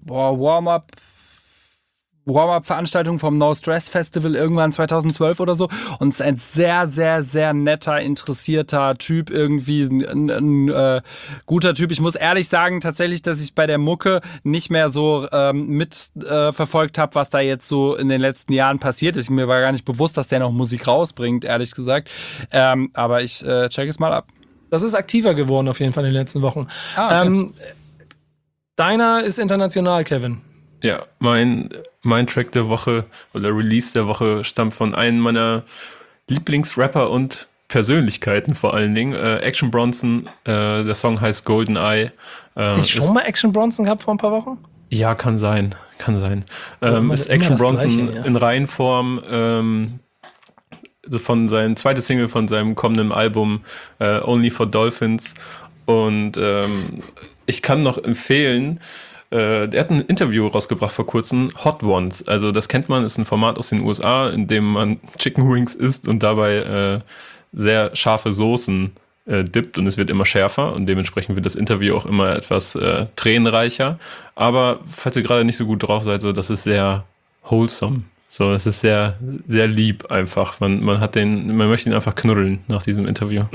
Warm-Up-Veranstaltung vom No Stress Festival irgendwann 2012 oder so. Und ist ein sehr, sehr, sehr netter, interessierter Typ, irgendwie ein guter Typ. Ich muss ehrlich sagen, tatsächlich, dass ich bei der Mucke nicht mehr so mitverfolgt habe, was da jetzt so in den letzten Jahren passiert ist. Mir war gar nicht bewusst, dass der noch Musik rausbringt, ehrlich gesagt. Aber ich check es mal ab. Das ist aktiver geworden auf jeden Fall in den letzten Wochen. Okay. Deiner ist international, Kevin. Ja, mein Track der Woche oder Release der Woche stammt von einem meiner Lieblingsrapper und Persönlichkeiten vor allen Dingen. Action Bronson, der Song heißt Golden Eye. Hast du schon mal Action Bronson gehabt vor ein paar Wochen? Ja, kann sein. Ist immer Action das Bronson Gleiche, ja. in Reihenform, also von seinem zweites Single von seinem kommenden Album Only for Dolphins. Und ich kann noch empfehlen, der hat ein Interview rausgebracht vor kurzem, Hot Ones. Also das kennt man, ist ein Format aus den USA, in dem man Chicken Wings isst und dabei sehr scharfe Soßen dippt und es wird immer schärfer und dementsprechend wird das Interview auch immer etwas tränenreicher. Aber falls ihr gerade nicht so gut drauf seid, so, das ist sehr wholesome. So, es ist sehr, sehr lieb einfach. Man möchte ihn einfach knuddeln nach diesem Interview.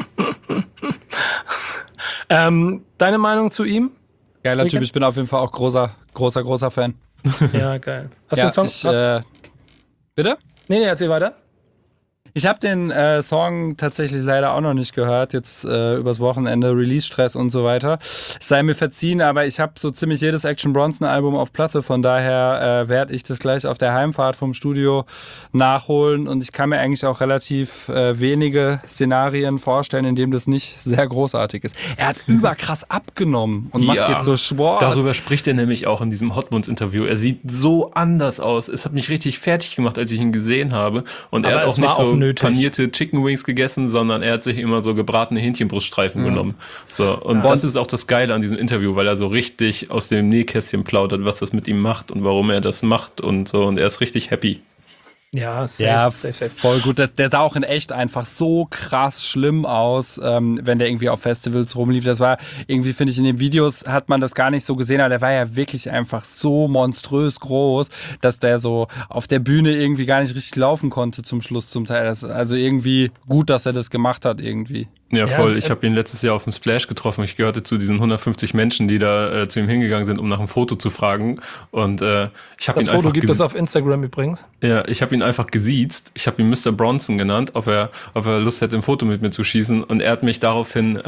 Deine Meinung zu ihm? Geiler Typ, ich bin auf jeden Fall auch großer Fan. Ja, geil. Hast du den Song? Bitte? Nee, erzähl weiter. Ich habe den Song tatsächlich leider auch noch nicht gehört, jetzt übers Wochenende, Release-Stress und so weiter. Es sei mir verziehen, aber ich habe so ziemlich jedes Action Bronson-Album auf Platte, von daher werde ich das gleich auf der Heimfahrt vom Studio nachholen und ich kann mir eigentlich auch relativ wenige Szenarien vorstellen, in denen das nicht sehr großartig ist. Er hat überkrass abgenommen und macht jetzt so Sport. Darüber spricht er nämlich auch in diesem Hot Ones-Interview. Er sieht so anders aus. Es hat mich richtig fertig gemacht, als ich ihn gesehen habe. Und Aber er hat auch nicht so panierte Chicken Wings gegessen, sondern er hat sich immer so gebratene Hähnchenbruststreifen genommen. So, und das ist auch das Geile an diesem Interview, weil er so richtig aus dem Nähkästchen plaudert, was das mit ihm macht und warum er das macht und so. Und er ist richtig happy. Ja, safe. Voll gut. Der sah auch in echt einfach so krass schlimm aus, wenn der irgendwie auf Festivals rumlief. Das war irgendwie, finde ich, in den Videos hat man das gar nicht so gesehen, aber der war ja wirklich einfach so monströs groß, dass der so auf der Bühne irgendwie gar nicht richtig laufen konnte zum Schluss zum Teil. Also irgendwie gut, dass er das gemacht hat irgendwie. Ja, voll. Ich habe ihn letztes Jahr auf dem Splash getroffen. Ich gehörte zu diesen 150 Menschen, die da zu ihm hingegangen sind, um nach einem Foto zu fragen. Und ich habe ihn einfach Das Foto gibt es auf Instagram übrigens. Ja, ich habe ihn einfach gesiezt. Ich habe ihn Mr. Bronson genannt, ob er Lust hätte, ein Foto mit mir zu schießen. Und er hat mich daraufhin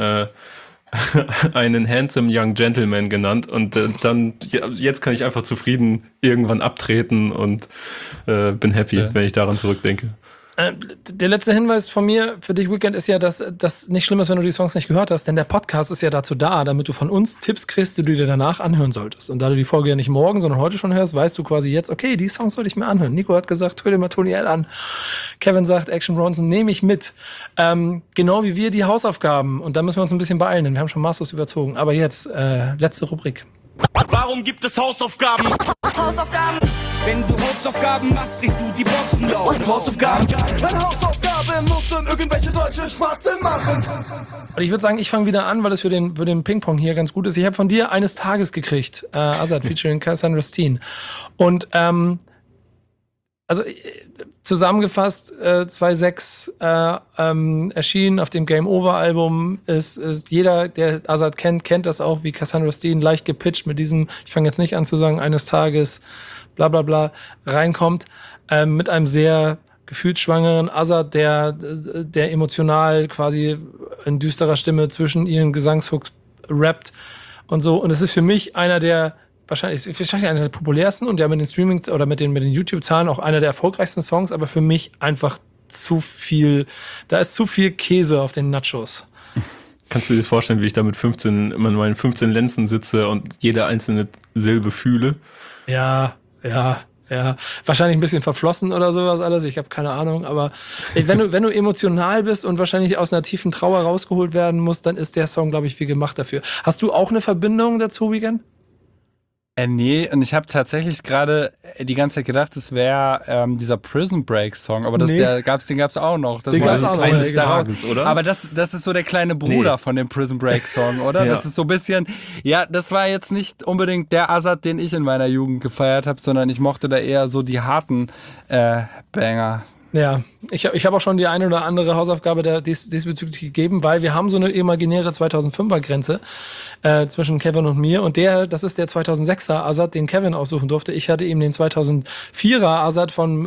einen handsome young gentleman genannt. Und jetzt kann ich einfach zufrieden irgendwann abtreten und bin happy, wenn ich daran zurückdenke. Der letzte Hinweis von mir für dich, Weekend, ist ja, dass das nicht schlimm ist, wenn du die Songs nicht gehört hast, denn der Podcast ist ja dazu da, damit du von uns Tipps kriegst, die du dir danach anhören solltest. Und da du die Folge ja nicht morgen, sondern heute schon hörst, weißt du quasi jetzt, okay, die Songs sollte ich mir anhören. Nico hat gesagt, hör dir mal Tony L an. Kevin sagt, Action Bronson, nehme ich mit. Genau wie wir die Hausaufgaben. Und da müssen wir uns ein bisschen beeilen, denn wir haben schon maßlos überzogen. Aber jetzt, letzte Rubrik. Warum gibt es Hausaufgaben? Hausaufgaben. Wenn du Hausaufgaben machst, kriegst du die Boxen laut. Hausaufgaben. Eine Hausaufgabe muss dann irgendwelche deutschen Spasten machen. Und ich würde sagen, ich fange wieder an, weil es für den Ping-Pong hier ganz gut ist. Ich habe von dir Eines Tages gekriegt, Azad featuring Cassandra Steen. Und also zusammengefasst, 2.6 erschienen auf dem Game Over Album. Ist jeder, der Azad kennt das auch, wie Cassandra Steen leicht gepitcht mit diesem, ich fange jetzt nicht an zu sagen, Eines Tages, bla bla bla, reinkommt, mit einem sehr gefühlsschwangeren Azad, der emotional quasi in düsterer Stimme zwischen ihren Gesangshooks rappt und so. Und es ist für mich einer der wahrscheinlich einer der populärsten und ja mit den Streamings oder mit den YouTube-Zahlen auch einer der erfolgreichsten Songs, aber für mich einfach zu viel, da ist zu viel Käse auf den Nachos. Kannst du dir vorstellen, wie ich da mit meinen 15 Lenzen sitze und jede einzelne Silbe fühle? Ja. Wahrscheinlich ein bisschen verflossen oder sowas alles. Ich habe keine Ahnung. Aber wenn du emotional bist und wahrscheinlich aus einer tiefen Trauer rausgeholt werden musst, dann ist der Song, glaube ich, wie gemacht dafür. Hast du auch eine Verbindung dazu, Weekend? Nee, und ich habe tatsächlich gerade die ganze Zeit gedacht, es wäre dieser Prison Break Song, aber den gab's auch noch. Das Den war gab's auch noch, eines ja, Tages, oder? Aber das ist so der kleine Bruder von dem Prison Break Song, oder? Ja. Das ist so ein bisschen, ja, das war jetzt nicht unbedingt der Azad, den ich in meiner Jugend gefeiert habe, sondern ich mochte da eher so die harten Banger. Ja, ich hab auch schon die eine oder andere Hausaufgabe diesbezüglich gegeben, weil wir haben so eine imaginäre 2005er-Grenze zwischen Kevin und mir und das ist der 2006er Azad, den Kevin aussuchen durfte. Ich hatte ihm den 2004er Azad von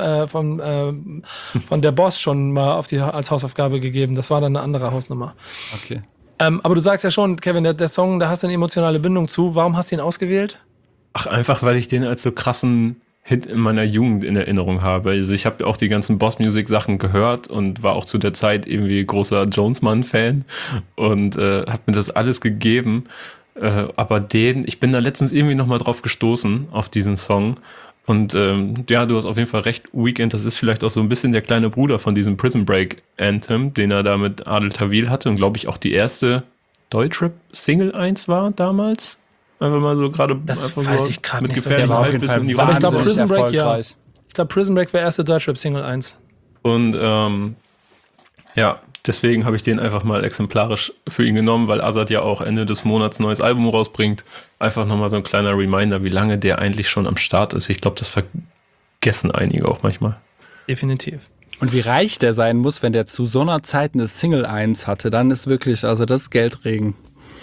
der Boss schon mal als Hausaufgabe gegeben. Das war dann eine andere Hausnummer. Okay. Aber du sagst ja schon, Kevin, der Song, da hast du eine emotionale Bindung zu. Warum hast du ihn ausgewählt? Ach, einfach, weil ich den als so krassen Hit in meiner Jugend in Erinnerung habe. Also ich habe auch die ganzen Boss-Music-Sachen gehört und war auch zu der Zeit irgendwie großer Jonesmann-Fan und habe mir das alles gegeben. Aber ich bin da letztens irgendwie nochmal drauf gestoßen, auf diesen Song. Und ja, du hast auf jeden Fall recht, Weekend, das ist vielleicht auch so ein bisschen der kleine Bruder von diesem Prison Break Anthem, den er da mit Adel Tawil hatte und glaube ich auch die erste Deutschrap-Single 1 war damals. Einfach mal so gerade. Das weiß ich gerade nicht so. Der war auf jeden Fall Aber ich glaube, wahnsinnig erfolgreich. Ich glaube, Prison Break war erste Deutschrap-Single 1. Und ja, deswegen habe ich den einfach mal exemplarisch für ihn genommen, weil Azad ja auch Ende des Monats ein neues Album rausbringt. Einfach nochmal so ein kleiner Reminder, wie lange der eigentlich schon am Start ist. Ich glaube, das vergessen einige auch manchmal. Definitiv. Und wie reich der sein muss, wenn der zu so einer Zeit eine Single 1 hatte, dann ist wirklich, also das ist Geldregen.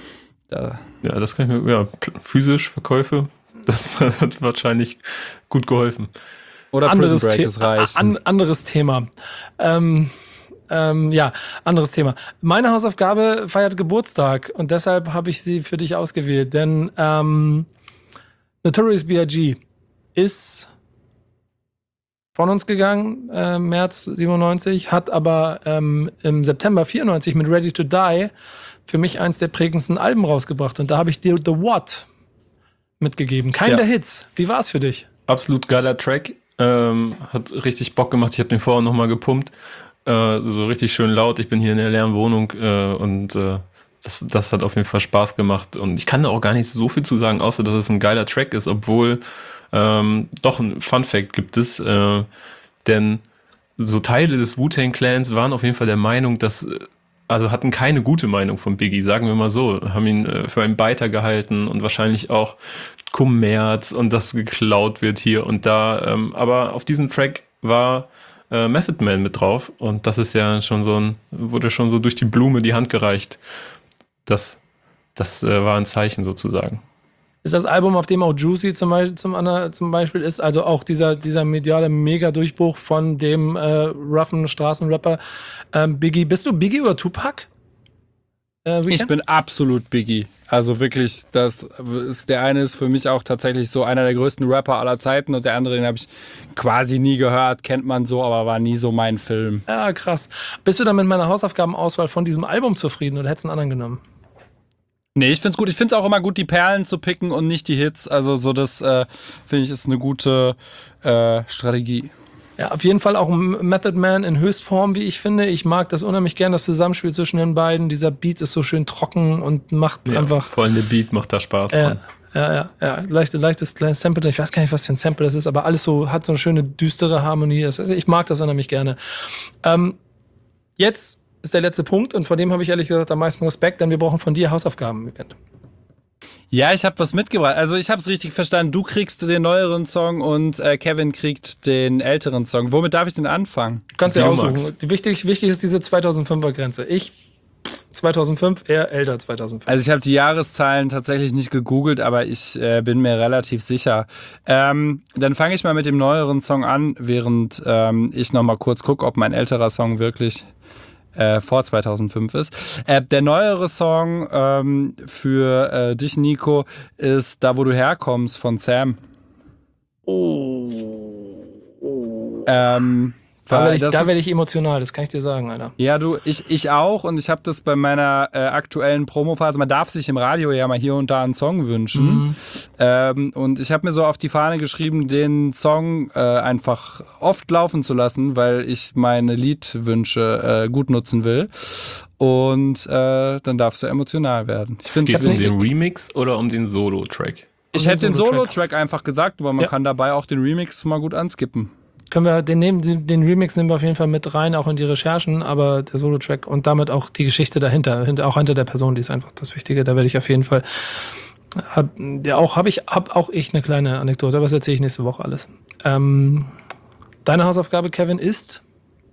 Ja, das kann ich mir, physisch Verkäufe, das hat wahrscheinlich gut geholfen. Oder Prison Break ist reich. Anderes Thema. Anderes Thema. Meine Hausaufgabe feiert Geburtstag und deshalb habe ich sie für dich ausgewählt, denn Notorious B.I.G. ist von uns gegangen, März 97, hat aber im September 94 mit Ready to Die für mich eins der prägendsten Alben rausgebracht. Und da habe ich dir The What mitgegeben. Kein der Hits. Wie war es für dich? Absolut geiler Track. Hat richtig Bock gemacht. Ich habe den vorher nochmal gepumpt. So richtig schön laut. Ich bin hier in der leeren Wohnung und das hat auf jeden Fall Spaß gemacht. Und ich kann da auch gar nicht so viel zu sagen, außer dass es ein geiler Track ist, obwohl doch ein Fun-Fact gibt es. Denn so Teile des Wu-Tang Clans waren auf jeden Fall der Meinung, hatten keine gute Meinung von Biggie, sagen wir mal so, haben ihn für einen Beiter gehalten und wahrscheinlich auch Kommerz und das geklaut wird hier und da. Aber auf diesem Track war Method Man mit drauf und das ist ja schon wurde schon so durch die Blume die Hand gereicht. Das war ein Zeichen sozusagen. Ist das Album, auf dem auch Juicy zum Beispiel ist, also auch dieser mediale Mega-Durchbruch von dem roughen Straßenrapper Biggie. Bist du Biggie oder Tupac? Ich bin absolut Biggie. Also wirklich, der eine ist für mich auch tatsächlich so einer der größten Rapper aller Zeiten und der andere, den habe ich quasi nie gehört, kennt man so, aber war nie so mein Film. Ja, krass. Bist du dann mit meiner Hausaufgabenauswahl von diesem Album zufrieden oder hättest du einen anderen genommen? Nee, ich find's gut. Ich find's auch immer gut, die Perlen zu picken und nicht die Hits. Also so das, finde ich, ist eine gute Strategie. Ja, auf jeden Fall auch ein Method Man in Höchstform, wie ich finde. Ich mag das unheimlich gern, das Zusammenspiel zwischen den beiden. Dieser Beat ist so schön trocken und macht einfach... Vor allem der Beat macht da Spaß dran. Ja. Leichtes kleines Sample. Ich weiß gar nicht, was für ein Sample das ist, aber alles so, hat so eine schöne, düstere Harmonie. Ich mag das unheimlich gerne. Jetzt ist der letzte Punkt und vor dem habe ich ehrlich gesagt am meisten Respekt, denn wir brauchen von dir Hausaufgaben im Weekend. Ja, ich habe was mitgebracht. Also ich habe es richtig verstanden. Du kriegst den neueren Song und Kevin kriegt den älteren Song. Womit darf ich denn anfangen? Kannst du dir aussuchen. Wichtig ist diese 2005er Grenze. Ich 2005, er älter 2005. Also ich habe die Jahreszahlen tatsächlich nicht gegoogelt, aber ich bin mir relativ sicher. Dann fange ich mal mit dem neueren Song an, während ich nochmal kurz gucke, ob mein älterer Song wirklich vor 2005 ist. Der neuere Song für dich, Nico, ist Da, wo du herkommst von Sam. Da werde ich emotional, das kann ich dir sagen, Alter. Ja, ich auch, und ich habe das bei meiner aktuellen Promophase, man darf sich im Radio ja mal hier und da einen Song wünschen. Und ich habe mir so auf die Fahne geschrieben, den Song einfach oft laufen zu lassen, weil ich meine Liedwünsche gut nutzen will. Und dann darfst du emotional werden. Geht es um den Remix oder um den Solo-Track? Ich hätte den Solo-Track einfach gesagt, aber man kann dabei auch den Remix mal gut anskippen. Können wir den Remix nehmen wir auf jeden Fall mit rein, auch in die Recherchen, aber der Solo-Track und damit auch die Geschichte dahinter, auch hinter der Person, die ist einfach das Wichtige. Da werde ich auf jeden Fall, hab auch ich eine kleine Anekdote, aber das erzähle ich nächste Woche alles. Deine Hausaufgabe, Kevin, ist?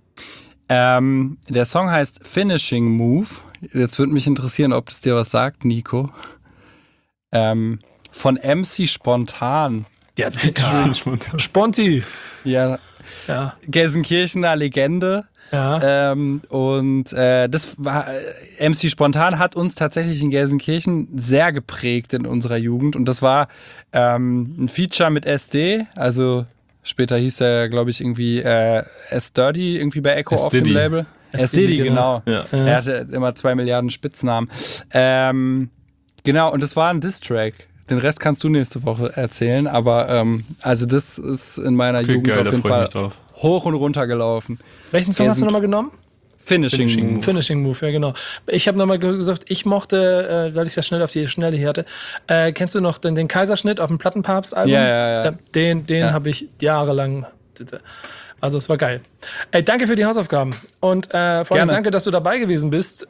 Der Song heißt Finishing Move. Jetzt würde mich interessieren, ob es dir was sagt, Nico. Von MC Spontan. Ja, Sponti. Ja. Gelsenkirchener Legende. Ja. Das war MC Spontan hat uns tatsächlich in Gelsenkirchen sehr geprägt in unserer Jugend. Und das war ein Feature mit SD, also später hieß er, glaube ich, irgendwie S-Dirty, irgendwie bei Echo auf dem Label. S-Diddy, genau. Ja. Er hatte immer 2 Milliarden Spitznamen. Genau, und das war ein Diss-Track. Den Rest kannst du nächste Woche erzählen, aber also das ist in meiner Jugend auf jeden Fall hoch und runter gelaufen. Welchen Song hast du nochmal genommen? Finishing Move. Finishing Move, ja genau. Ich habe nochmal gesagt, ich mochte, weil ich das schnell auf die Schnelle hier hatte, kennst du noch den Kaiserschnitt auf dem Plattenpapst-Album? Ja. Den habe ich jahrelang... Also es war geil. Danke für die Hausaufgaben und vor allem danke, dass du dabei gewesen bist.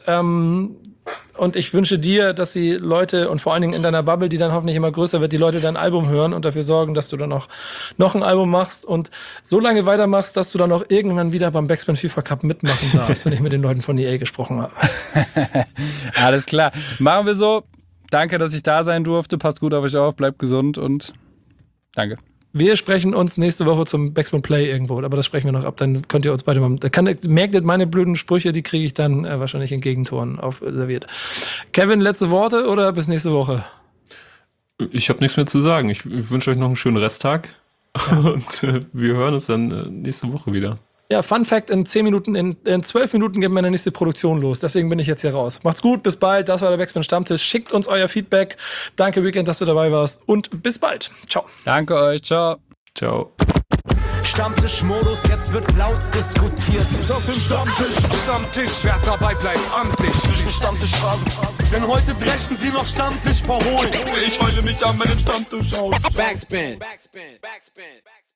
Und ich wünsche dir, dass die Leute und vor allen Dingen in deiner Bubble, die dann hoffentlich immer größer wird, die Leute dein Album hören und dafür sorgen, dass du dann auch noch ein Album machst und so lange weitermachst, dass du dann auch irgendwann wieder beim Backspin FIFA Cup mitmachen darfst, wenn ich mit den Leuten von EA gesprochen habe. Alles klar. Machen wir so. Danke, dass ich da sein durfte. Passt gut auf euch auf, bleibt gesund und danke. Wir sprechen uns nächste Woche zum Backspin Play irgendwo, aber das sprechen wir noch ab, dann könnt ihr uns beide mal... Merkt ihr, meine blöden Sprüche, die kriege ich dann wahrscheinlich in Gegentoren serviert. Kevin, letzte Worte oder bis nächste Woche? Ich habe nichts mehr zu sagen. Ich wünsche euch noch einen schönen Resttag und wir hören uns dann nächste Woche wieder. Ja, Fun Fact, in 12 Minuten geht meine nächste Produktion los. Deswegen bin ich jetzt hier raus. Macht's gut, bis bald. Das war der Backspin Stammtisch. Schickt uns euer Feedback. Danke, Weekend, dass du dabei warst. Und bis bald. Ciao. Danke euch. Ciao. Ciao. Stammtischmodus, jetzt wird laut diskutiert. Auf dem Stammtisch, wer dabei bleibt, amtlich. Stammtisch Phasen, denn heute brechen sie noch Stammtisch verholen. Ich heule mich an meinem Stammtisch aus. Backspin.